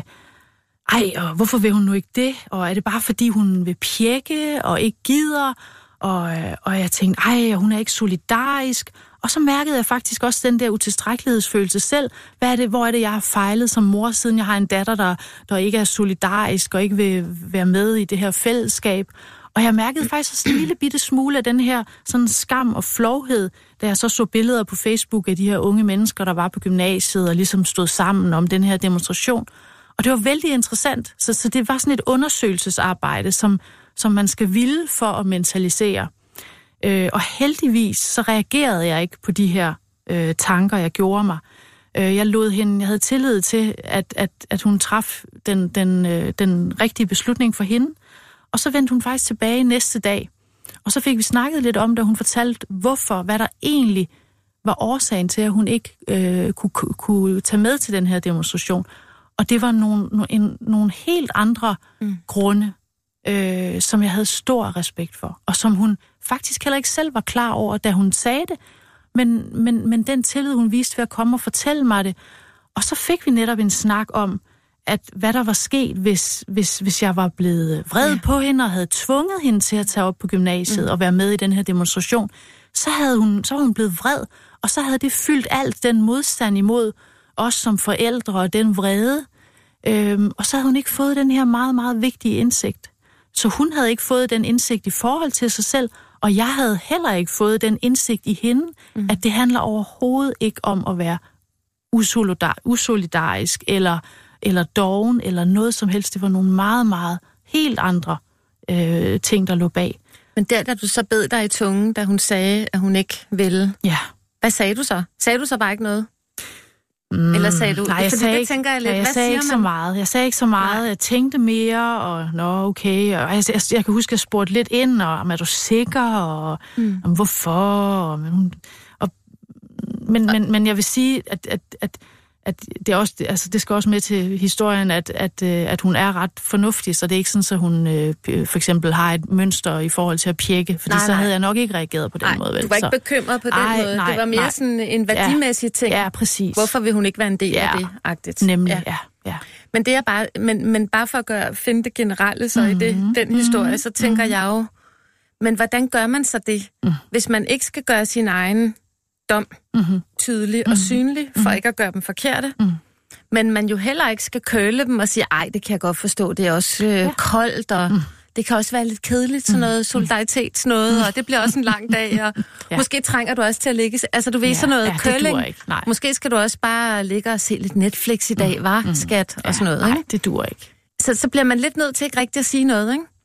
[SPEAKER 4] ej, og hvorfor vil hun nu ikke det? Og er det bare fordi, hun vil pjekke og ikke gider? Og, og jeg tænkte, ej, hun er ikke solidarisk. Og så mærkede jeg faktisk også den der utilstrækkelighedsfølelse selv. Hvad er det, hvor er det, jeg har fejlet som mor, siden jeg har en datter, der, der ikke er solidarisk og ikke vil være med i det her fællesskab. Og jeg mærkede faktisk også en lille bitte smule af den her sådan skam og flovhed, da jeg så så billeder på Facebook af de her unge mennesker, der var på gymnasiet og ligesom stod sammen om den her demonstration. Og det var vældig interessant. Så, så det var sådan et undersøgelsesarbejde, som, som man skal ville for at mentalisere. Øh, og heldigvis så reagerede jeg ikke på de her øh, tanker, jeg gjorde mig. Øh, jeg lod hende, jeg havde tillid til, at, at, at hun traf den, den, øh, den rigtige beslutning for hende. Og så vendte hun faktisk tilbage næste dag. Og så fik vi snakket lidt om det, og hun fortalte, hvorfor, hvad der egentlig var årsagen til, at hun ikke øh, kunne, kunne tage med til den her demonstration. Og det var nogle, nogle, nogle helt andre mm. grunde, øh, som jeg havde stor respekt for. Og som hun faktisk heller ikke selv var klar over, da hun sagde det. Men, men, men den tillid, hun viste ved at komme og fortælle mig det. Og så fik vi netop en snak om, at hvad der var sket, hvis, hvis, hvis jeg var blevet vred ja. på hende og havde tvunget hende til at tage op på gymnasiet mm. og være med i den her demonstration, så, havde hun, så var hun blevet vred, og så havde det fyldt alt den modstand imod os som forældre og den vrede. Øhm, og så havde hun ikke fået den her meget, meget vigtige indsigt. Så hun havde ikke fået den indsigt i forhold til sig selv, og jeg havde heller ikke fået den indsigt i hende, mm. at det handler overhovedet ikke om at være usolidar- usolidarisk eller eller doven, eller noget som helst. Det var nogle meget, meget helt andre øh, ting, der lå bag.
[SPEAKER 3] Men der, da du så bed dig i tungen, da hun sagde, at hun ikke ville,
[SPEAKER 4] ja.
[SPEAKER 3] Hvad sagde du så? Sagde du så bare ikke noget? Mm, Eller sagde du?
[SPEAKER 4] Nej, jeg
[SPEAKER 3] fordi
[SPEAKER 4] sagde
[SPEAKER 3] det
[SPEAKER 4] ikke,
[SPEAKER 3] tænker jeg lidt.
[SPEAKER 4] ja, jeg
[SPEAKER 3] Hvad
[SPEAKER 4] sagde
[SPEAKER 3] siger
[SPEAKER 4] ikke
[SPEAKER 3] man?
[SPEAKER 4] så meget. Jeg sagde ikke så meget. Nej. Jeg tænkte mere, og nå, okay. Og jeg, jeg, jeg kan huske, at jeg spurgte lidt ind, og om er du sikker, og mm. om hvorfor, og, og, men, men, men jeg vil sige, at, at, at at det, er også, altså det skal også med til historien, at, at, at hun er ret fornuftig, så det er ikke sådan, at hun øh, for eksempel har et mønster i forhold til at pjekke, fordi nej, så havde jeg nok ikke reageret på den
[SPEAKER 3] nej,
[SPEAKER 4] måde. Vel?
[SPEAKER 3] Du var ikke
[SPEAKER 4] så.
[SPEAKER 3] bekymret på den
[SPEAKER 4] Ej,
[SPEAKER 3] måde.
[SPEAKER 4] Nej,
[SPEAKER 3] det var mere
[SPEAKER 4] nej.
[SPEAKER 3] sådan en værdimæssig ting.
[SPEAKER 4] Ja, præcis.
[SPEAKER 3] Hvorfor vil hun ikke være en del
[SPEAKER 4] ja,
[SPEAKER 3] af det? Agtigt.
[SPEAKER 4] Nemlig, ja. ja, ja.
[SPEAKER 3] Men, det er bare, men, men bare for at gøre, finde det generelle så mm-hmm. i det, den historie, så tænker mm-hmm. jeg jo, men hvordan gør man så det, mm. hvis man ikke skal gøre sin egen dom mm-hmm. tydelig mm-hmm. og synlig, for mm-hmm. ikke at gøre dem forkerte, mm. men man jo heller ikke skal køle dem og sige, ej, det kan jeg godt forstå, det er også øh, ja. koldt, og mm. det kan også være lidt kedeligt, sådan noget solidaritetsnøde, og det bliver også en lang dag, og ja. måske trænger du også til at ligge, altså du ved ja, sådan noget ja, køling. Måske skal du også bare ligge og se lidt Netflix i dag, mm. var mm. skat, og sådan noget.
[SPEAKER 4] Nej,
[SPEAKER 3] ikke?
[SPEAKER 4] det duer ikke.
[SPEAKER 3] Så, så bliver man lidt nødt til ikke rigtig at sige noget, ikke?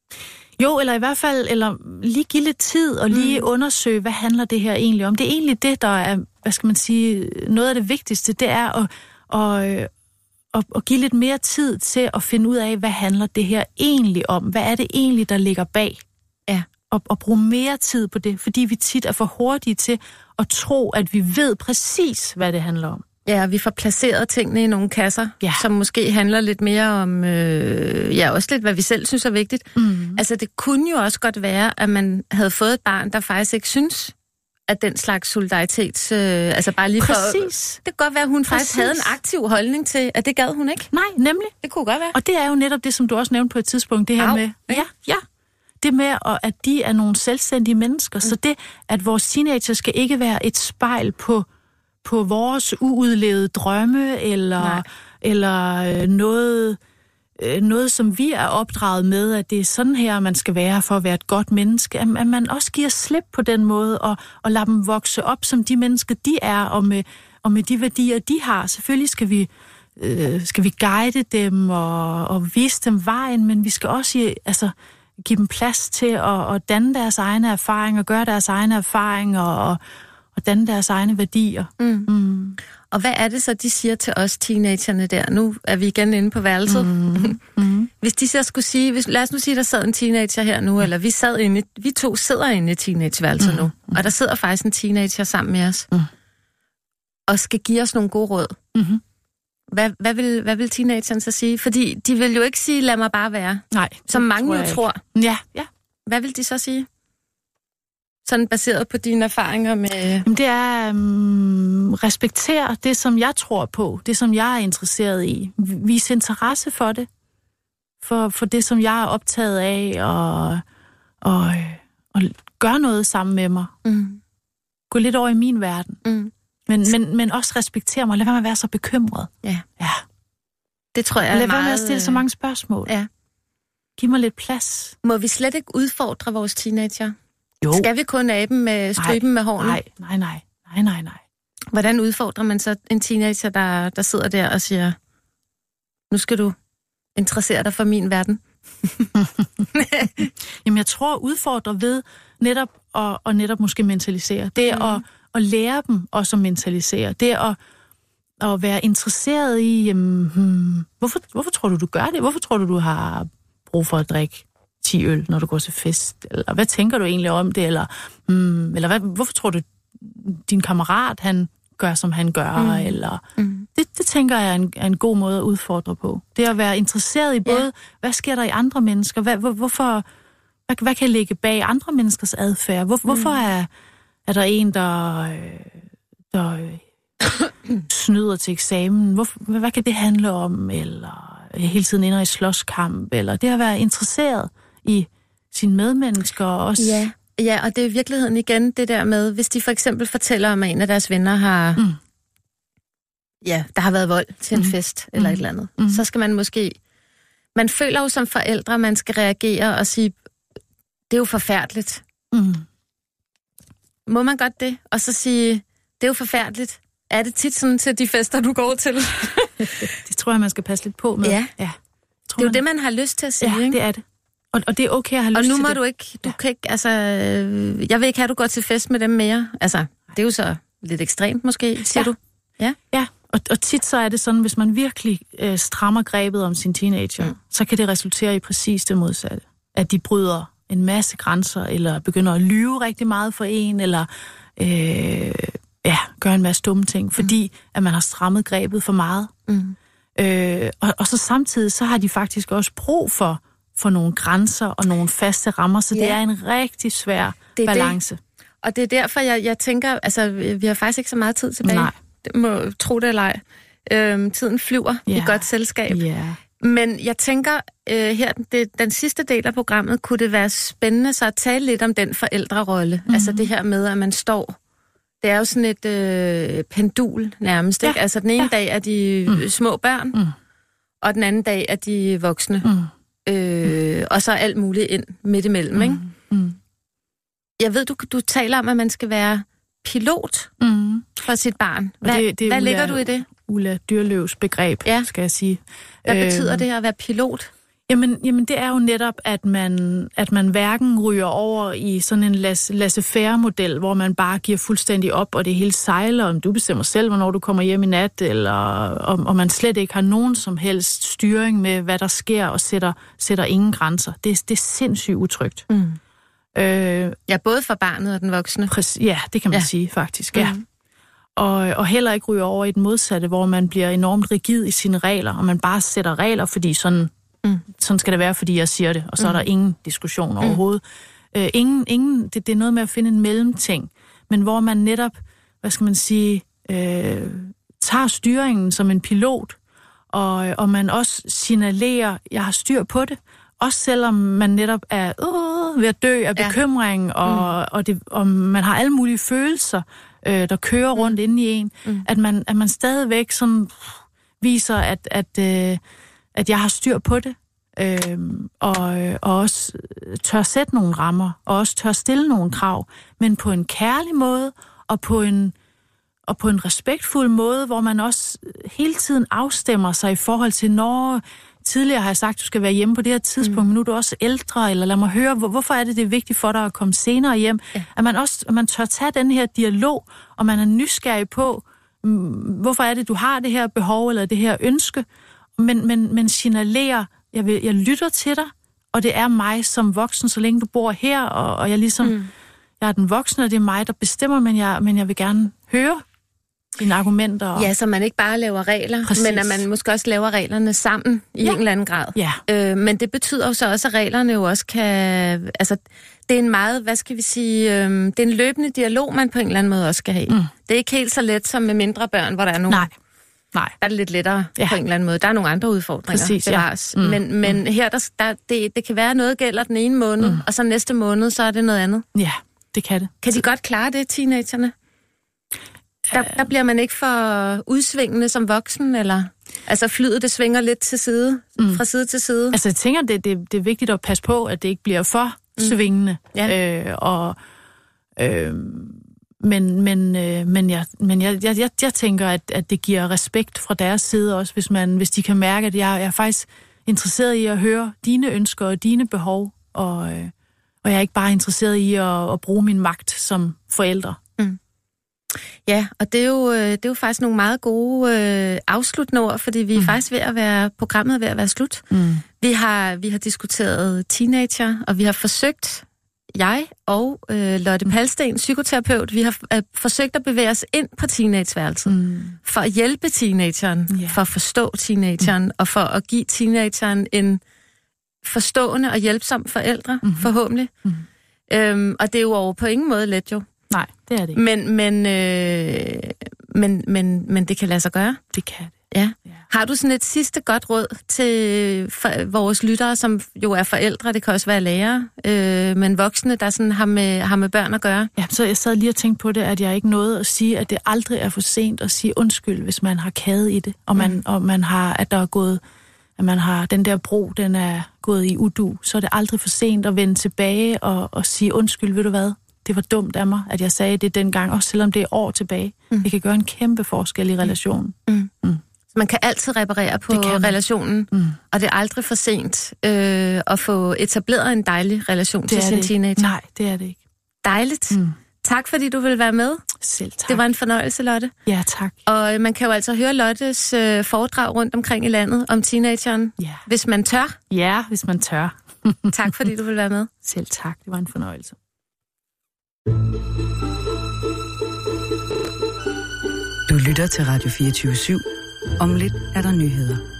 [SPEAKER 4] Jo, eller i hvert fald, eller lige give lidt tid og lige mm. undersøge, hvad handler det her egentlig om. Det er egentlig det, der er, hvad skal man sige, noget af det vigtigste, det er at, at, at, at give lidt mere tid til at finde ud af, hvad handler det her egentlig om? Hvad er det egentlig, der ligger bag?
[SPEAKER 3] Ja.
[SPEAKER 4] Og, og bruge mere tid på det, fordi vi tit er for hurtige til at tro, at vi ved præcis, hvad det handler om.
[SPEAKER 3] Ja, vi får placeret tingene i nogle kasser, ja. som måske handler lidt mere om, øh, ja, også lidt, hvad vi selv synes er vigtigt. Mm. Altså, det kunne jo også godt være, at man havde fået et barn, der faktisk ikke synes, at den slags solidaritets... Øh, altså bare lige
[SPEAKER 4] Præcis.
[SPEAKER 3] For... Det kan godt være, at hun
[SPEAKER 4] Præcis.
[SPEAKER 3] faktisk havde en aktiv holdning til, at det gad hun ikke.
[SPEAKER 4] Nej, nemlig.
[SPEAKER 3] Det kunne godt være.
[SPEAKER 4] Og det er jo netop det, som du også nævnte på et tidspunkt, det her
[SPEAKER 3] Au.
[SPEAKER 4] med... Ja, ja. Det med, at de er nogle selvstændige mennesker. Mm. Så det, at vores teenager skal ikke være et spejl på... på vores uudlevede drømme, eller, eller noget, noget, som vi er opdraget med, at det er sådan her, man skal være for at være et godt menneske. At man også giver slip på den måde, og, og lader dem vokse op, som de mennesker, de er, og med, og med de værdier, de har. Selvfølgelig skal vi, øh, skal vi guide dem og, og vise dem vejen, men vi skal også altså, give dem plads til at, at danne deres egne erfaringer, gøre deres egne erfaringer, og og danne deres egne værdier.
[SPEAKER 3] Mm.
[SPEAKER 4] Mm.
[SPEAKER 3] Og hvad er det så, de siger til os teenagerne der? Nu er vi igen inde på værelset.
[SPEAKER 4] Mm. Mm.
[SPEAKER 3] Hvis de så skulle sige, hvis, lad os nu sige, der sad en teenager her nu, eller vi sad inde, vi to sidder inde i teenageværelset mm. nu, og der sidder faktisk en teenager sammen med os, mm. og skal give os nogle gode råd. Mm. Hvad, hvad, vil, hvad vil teenageren så sige? Fordi de vil jo ikke sige, lad mig bare være.
[SPEAKER 4] Nej.
[SPEAKER 3] Som mange jo tror.
[SPEAKER 4] Ja, ja.
[SPEAKER 3] Hvad vil de så sige? Sådan baseret på dine erfaringer med...
[SPEAKER 4] Jamen, det er um, respektere det, som jeg tror på, det, som jeg er interesseret i. Vis interesse for det, for, for det, som jeg er optaget af, og, og, og gøre noget sammen med mig. Mm. Gå lidt over i min verden. Mm. Men, men, men også respektere mig. Lad være med at være så bekymret.
[SPEAKER 3] Ja.
[SPEAKER 4] Ja.
[SPEAKER 3] Det tror jeg er
[SPEAKER 4] Lad
[SPEAKER 3] meget...
[SPEAKER 4] være med at stille så mange spørgsmål.
[SPEAKER 3] Ja.
[SPEAKER 4] Giv mig lidt plads.
[SPEAKER 3] Må vi slet ikke udfordre vores teenager?
[SPEAKER 4] Jo.
[SPEAKER 3] Skal vi kun af dem med stryben med hårene?
[SPEAKER 4] Nej, nej, nej, nej, nej, nej.
[SPEAKER 3] Hvordan udfordrer man så en teenager, der, der sidder der og siger, nu skal du interessere dig for min verden?
[SPEAKER 4] Jamen, jeg tror, udfordre ved netop at, og netop måske mentalisere. Det er mm. at, at lære dem også at mentalisere. Det er at, at være interesseret i, um, hmm, hvorfor, hvorfor tror du, du gør det? Hvorfor tror du, du har brug for at drikke ti øl, når du går til fest? Eller hvad tænker du egentlig om det? Eller, hmm, eller hvad, hvorfor tror du, din kammerat, han gør, som han gør? Mm. Eller, mm. Det, det tænker jeg er en, er en god måde at udfordre på. Det er at være interesseret i både, ja. Hvad sker der i andre mennesker? Hvad, hvor, hvorfor, hvad, hvad kan ligge bag andre menneskers adfærd? Hvor, mm. Hvorfor er, er der en, der, der snyder til eksamen? Hvor, hvad kan det handle om? Eller hele tiden ender i slåskamp? Eller det at være interesseret i sine medmennesker også.
[SPEAKER 3] Ja. Ja, og det er i virkeligheden igen det der med, hvis de for eksempel fortæller om, at en af deres venner har, mm. ja, der har været vold til en mm. fest eller mm. et eller andet, mm. så skal man måske, man føler jo som forældre, at man skal reagere og sige, det er jo forfærdeligt. Mm. Må man godt det? Og så sige, det er jo forfærdeligt. Er det tit sådan til de fester, du går til?
[SPEAKER 4] Det tror jeg, man skal passe lidt på med.
[SPEAKER 3] Ja,
[SPEAKER 4] ja.
[SPEAKER 3] Tror, det er jo man... det, man har lyst til at sige,
[SPEAKER 4] ja,
[SPEAKER 3] ikke?
[SPEAKER 4] det er det. Og, og det er okay at have lyst til det.
[SPEAKER 3] Og nu må du ikke, du ja. kan ikke, altså, jeg vil ikke have, at du går til fest med dem mere. Altså, det er jo så lidt ekstremt måske, siger
[SPEAKER 4] ja.
[SPEAKER 3] du? Ja.
[SPEAKER 4] Ja, og, og tit så er det sådan, hvis man virkelig øh, strammer grebet om sin teenager, mm. så kan det resultere i præcis det modsatte. At de bryder en masse grænser, eller begynder at lyve rigtig meget for en, eller øh, ja, gøre en masse dumme ting, fordi mm. at man har strammet grebet for meget. Mm. Øh, og, og så samtidig, så har de faktisk også brug for, for nogle grænser og nogle faste rammer, så ja. det er en rigtig svær det balance.
[SPEAKER 3] Det. Og det er derfor, jeg, jeg tænker, altså vi har faktisk ikke så meget tid tilbage.
[SPEAKER 4] Nej.
[SPEAKER 3] Det må tro det eller ej. Øhm, tiden flyver yeah. i godt selskab.
[SPEAKER 4] Yeah.
[SPEAKER 3] Men jeg tænker, øh, her det, den sidste del af programmet, kunne det være spændende så at tale lidt om den forældrerolle. Mm-hmm. Altså det her med, at man står... Det er jo sådan et øh, pendul nærmest, ikke? Ja. Altså den ene ja. dag er de mm. små børn, mm. og den anden dag er de voksne. Mm. Øh, og så alt muligt ind midt imellem, mm. ikke? Mm. Jeg ved, du, du taler om, at man skal være pilot mm. for sit barn. Hvad, det, det hvad Ulla, lægger du i det?
[SPEAKER 4] Ulla Dyrløvs begreb, ja. skal jeg sige.
[SPEAKER 3] Hvad øh, betyder det at være pilot?
[SPEAKER 4] Jamen, jamen det er jo netop, at man, at man hverken ryger over i sådan en laissez-faire-model, hvor man bare giver fuldstændig op, og det hele sejler, om du bestemmer selv, hvornår du kommer hjem i nat, eller om, og man slet ikke har nogen som helst styring med, hvad der sker, og sætter, sætter ingen grænser. Det, det er sindssygt utrygt. Mm.
[SPEAKER 3] Øh, ja, både for barnet og den voksne.
[SPEAKER 4] Præcis, ja, det kan man ja. sige faktisk, ja. Mm. Og, og heller ikke ryger over i den modsatte, hvor man bliver enormt rigid i sine regler, og man bare sætter regler, fordi sådan... Mm. Sådan skal det være, fordi jeg siger det, og så mm. er der ingen diskussion mm. overhovedet. Øh, ingen, ingen, det, det er noget med at finde en mellemting, men hvor man netop, hvad skal man sige, øh, tager styringen som en pilot, og, og man også signalerer, jeg har styr på det, også selvom man netop er øh, ved at dø af bekymring, ja. og, mm. og, det, og man har alle mulige følelser, øh, der kører rundt mm. inde i en, mm. at, man, at man stadigvæk sådan viser, at... at øh, at jeg har styr på det, øh, og, og også tør sætte nogle rammer, og også tør stille nogle krav, men på en kærlig måde, og på en, og på en respektfuld måde, hvor man også hele tiden afstemmer sig i forhold til, når tidligere har jeg sagt, du skal være hjemme på det her tidspunkt, mm. men nu er du også ældre, eller lad mig høre, hvor, hvorfor er det, det er vigtigt for dig at komme senere hjem? Ja. At man også at man tør tage den her dialog, og man er nysgerrig på, hvorfor er det, du har det her behov, eller det her ønske, Men, men, men signalerer, jeg, vil, jeg lytter til dig, og det er mig som voksen, så længe du bor her, og, og jeg ligesom, mm. jeg er den voksne, og det er mig, der bestemmer, men jeg, men jeg vil gerne høre dine argumenter. Og...
[SPEAKER 3] Ja, så man ikke bare laver regler, Præcis. men at man måske også laver reglerne sammen i ja. en eller anden grad.
[SPEAKER 4] Ja.
[SPEAKER 3] Øh, men det betyder jo så også, at reglerne jo også kan, altså det er en meget, hvad skal vi sige, øh, det er en løbende dialog, man på en eller anden måde også skal have. Mm. Det er ikke helt så let som med mindre børn, hvor der er nogle...
[SPEAKER 4] Nej. Nej.
[SPEAKER 3] Der er det lidt lettere ja. på en eller anden måde. Der er nogle andre udfordringer,
[SPEAKER 4] Præcis,
[SPEAKER 3] bevares.
[SPEAKER 4] Ja. Mm.
[SPEAKER 3] Men, men
[SPEAKER 4] mm.
[SPEAKER 3] her, der, der, det, det kan være, noget gælder den ene måned, mm. og så næste måned, så er det noget andet.
[SPEAKER 4] Ja, det kan det.
[SPEAKER 3] Kan de godt klare det, teenagerne? Der, der bliver man ikke for udsvingende som voksen, eller? Altså flyet, det svinger lidt til side, mm. fra side til side.
[SPEAKER 4] Altså jeg tænker, det, det, det er vigtigt at passe på, at det ikke bliver for mm. svingende.
[SPEAKER 3] Ja.
[SPEAKER 4] Øh, og... Øh, Men, men, øh, men, jeg, men jeg, jeg, jeg tænker, at, at det giver respekt fra deres side også, hvis, man, hvis de kan mærke, at jeg, jeg er faktisk interesseret i at høre dine ønsker og dine behov, og, øh, og jeg er ikke bare interesseret i at, at bruge min magt som forældre.
[SPEAKER 3] Mm. Ja, og det er, jo, det er jo faktisk nogle meget gode øh, afsluttende ord, fordi vi er mm. faktisk ved at være, programmet er ved at være slut. Mm. Vi, har, vi har diskuteret teenager, og vi har forsøgt... Jeg og øh, Lotte Palsten, psykoterapeut, vi har øh, forsøgt at bevæge os ind på teenageværelset. Mm. For at hjælpe teenageren, yeah. for at forstå teenageren, mm. og for at give teenageren en forstående og hjælpsom forældre, mm. forhåbentlig. Mm. Øhm, og det er jo over på ingen måde let jo.
[SPEAKER 4] Nej, det er det ikke.
[SPEAKER 3] Men, men, øh, men, men, men det kan lade sig gøre.
[SPEAKER 4] Det kan det.
[SPEAKER 3] Ja. ja. Har du sådan et sidste godt råd til for, vores lyttere, som jo er forældre, det kan også være lærere, øh, men voksne, der sådan har med, har med børn at gøre?
[SPEAKER 4] Ja, så jeg sad lige og tænkte på det, at jeg ikke nåede at sige, at det aldrig er for sent at sige undskyld, hvis man har kade i det, og man, mm. og man har, at der er gået, at man har den der bro, den er gået i udu, så er det aldrig for sent at vende tilbage og, og sige undskyld, ved du hvad? Det var dumt af mig, at jeg sagde det dengang, også selvom det er år tilbage. Mm. Det kan gøre en kæmpe forskel i relationen.
[SPEAKER 3] Mm. Mm. Man kan altid reparere på relationen, mm. og det er aldrig for sent øh, at få etableret en dejlig relation det til sin
[SPEAKER 4] det
[SPEAKER 3] teenager.
[SPEAKER 4] Nej, det er det ikke.
[SPEAKER 3] Dejligt. Mm. Tak, fordi du vil være med.
[SPEAKER 4] Selv tak.
[SPEAKER 3] Det var en fornøjelse, Lotte.
[SPEAKER 4] Ja, tak.
[SPEAKER 3] Og man kan jo altså høre Lottes øh, foredrag rundt omkring i landet om teenageren,
[SPEAKER 4] ja.
[SPEAKER 3] hvis man tør.
[SPEAKER 4] Ja, hvis man tør.
[SPEAKER 3] Tak, fordi du vil være med.
[SPEAKER 4] Selv tak. Det var en fornøjelse.
[SPEAKER 1] Du lytter til Radio fireogtyve syv. Om lidt er der nyheder.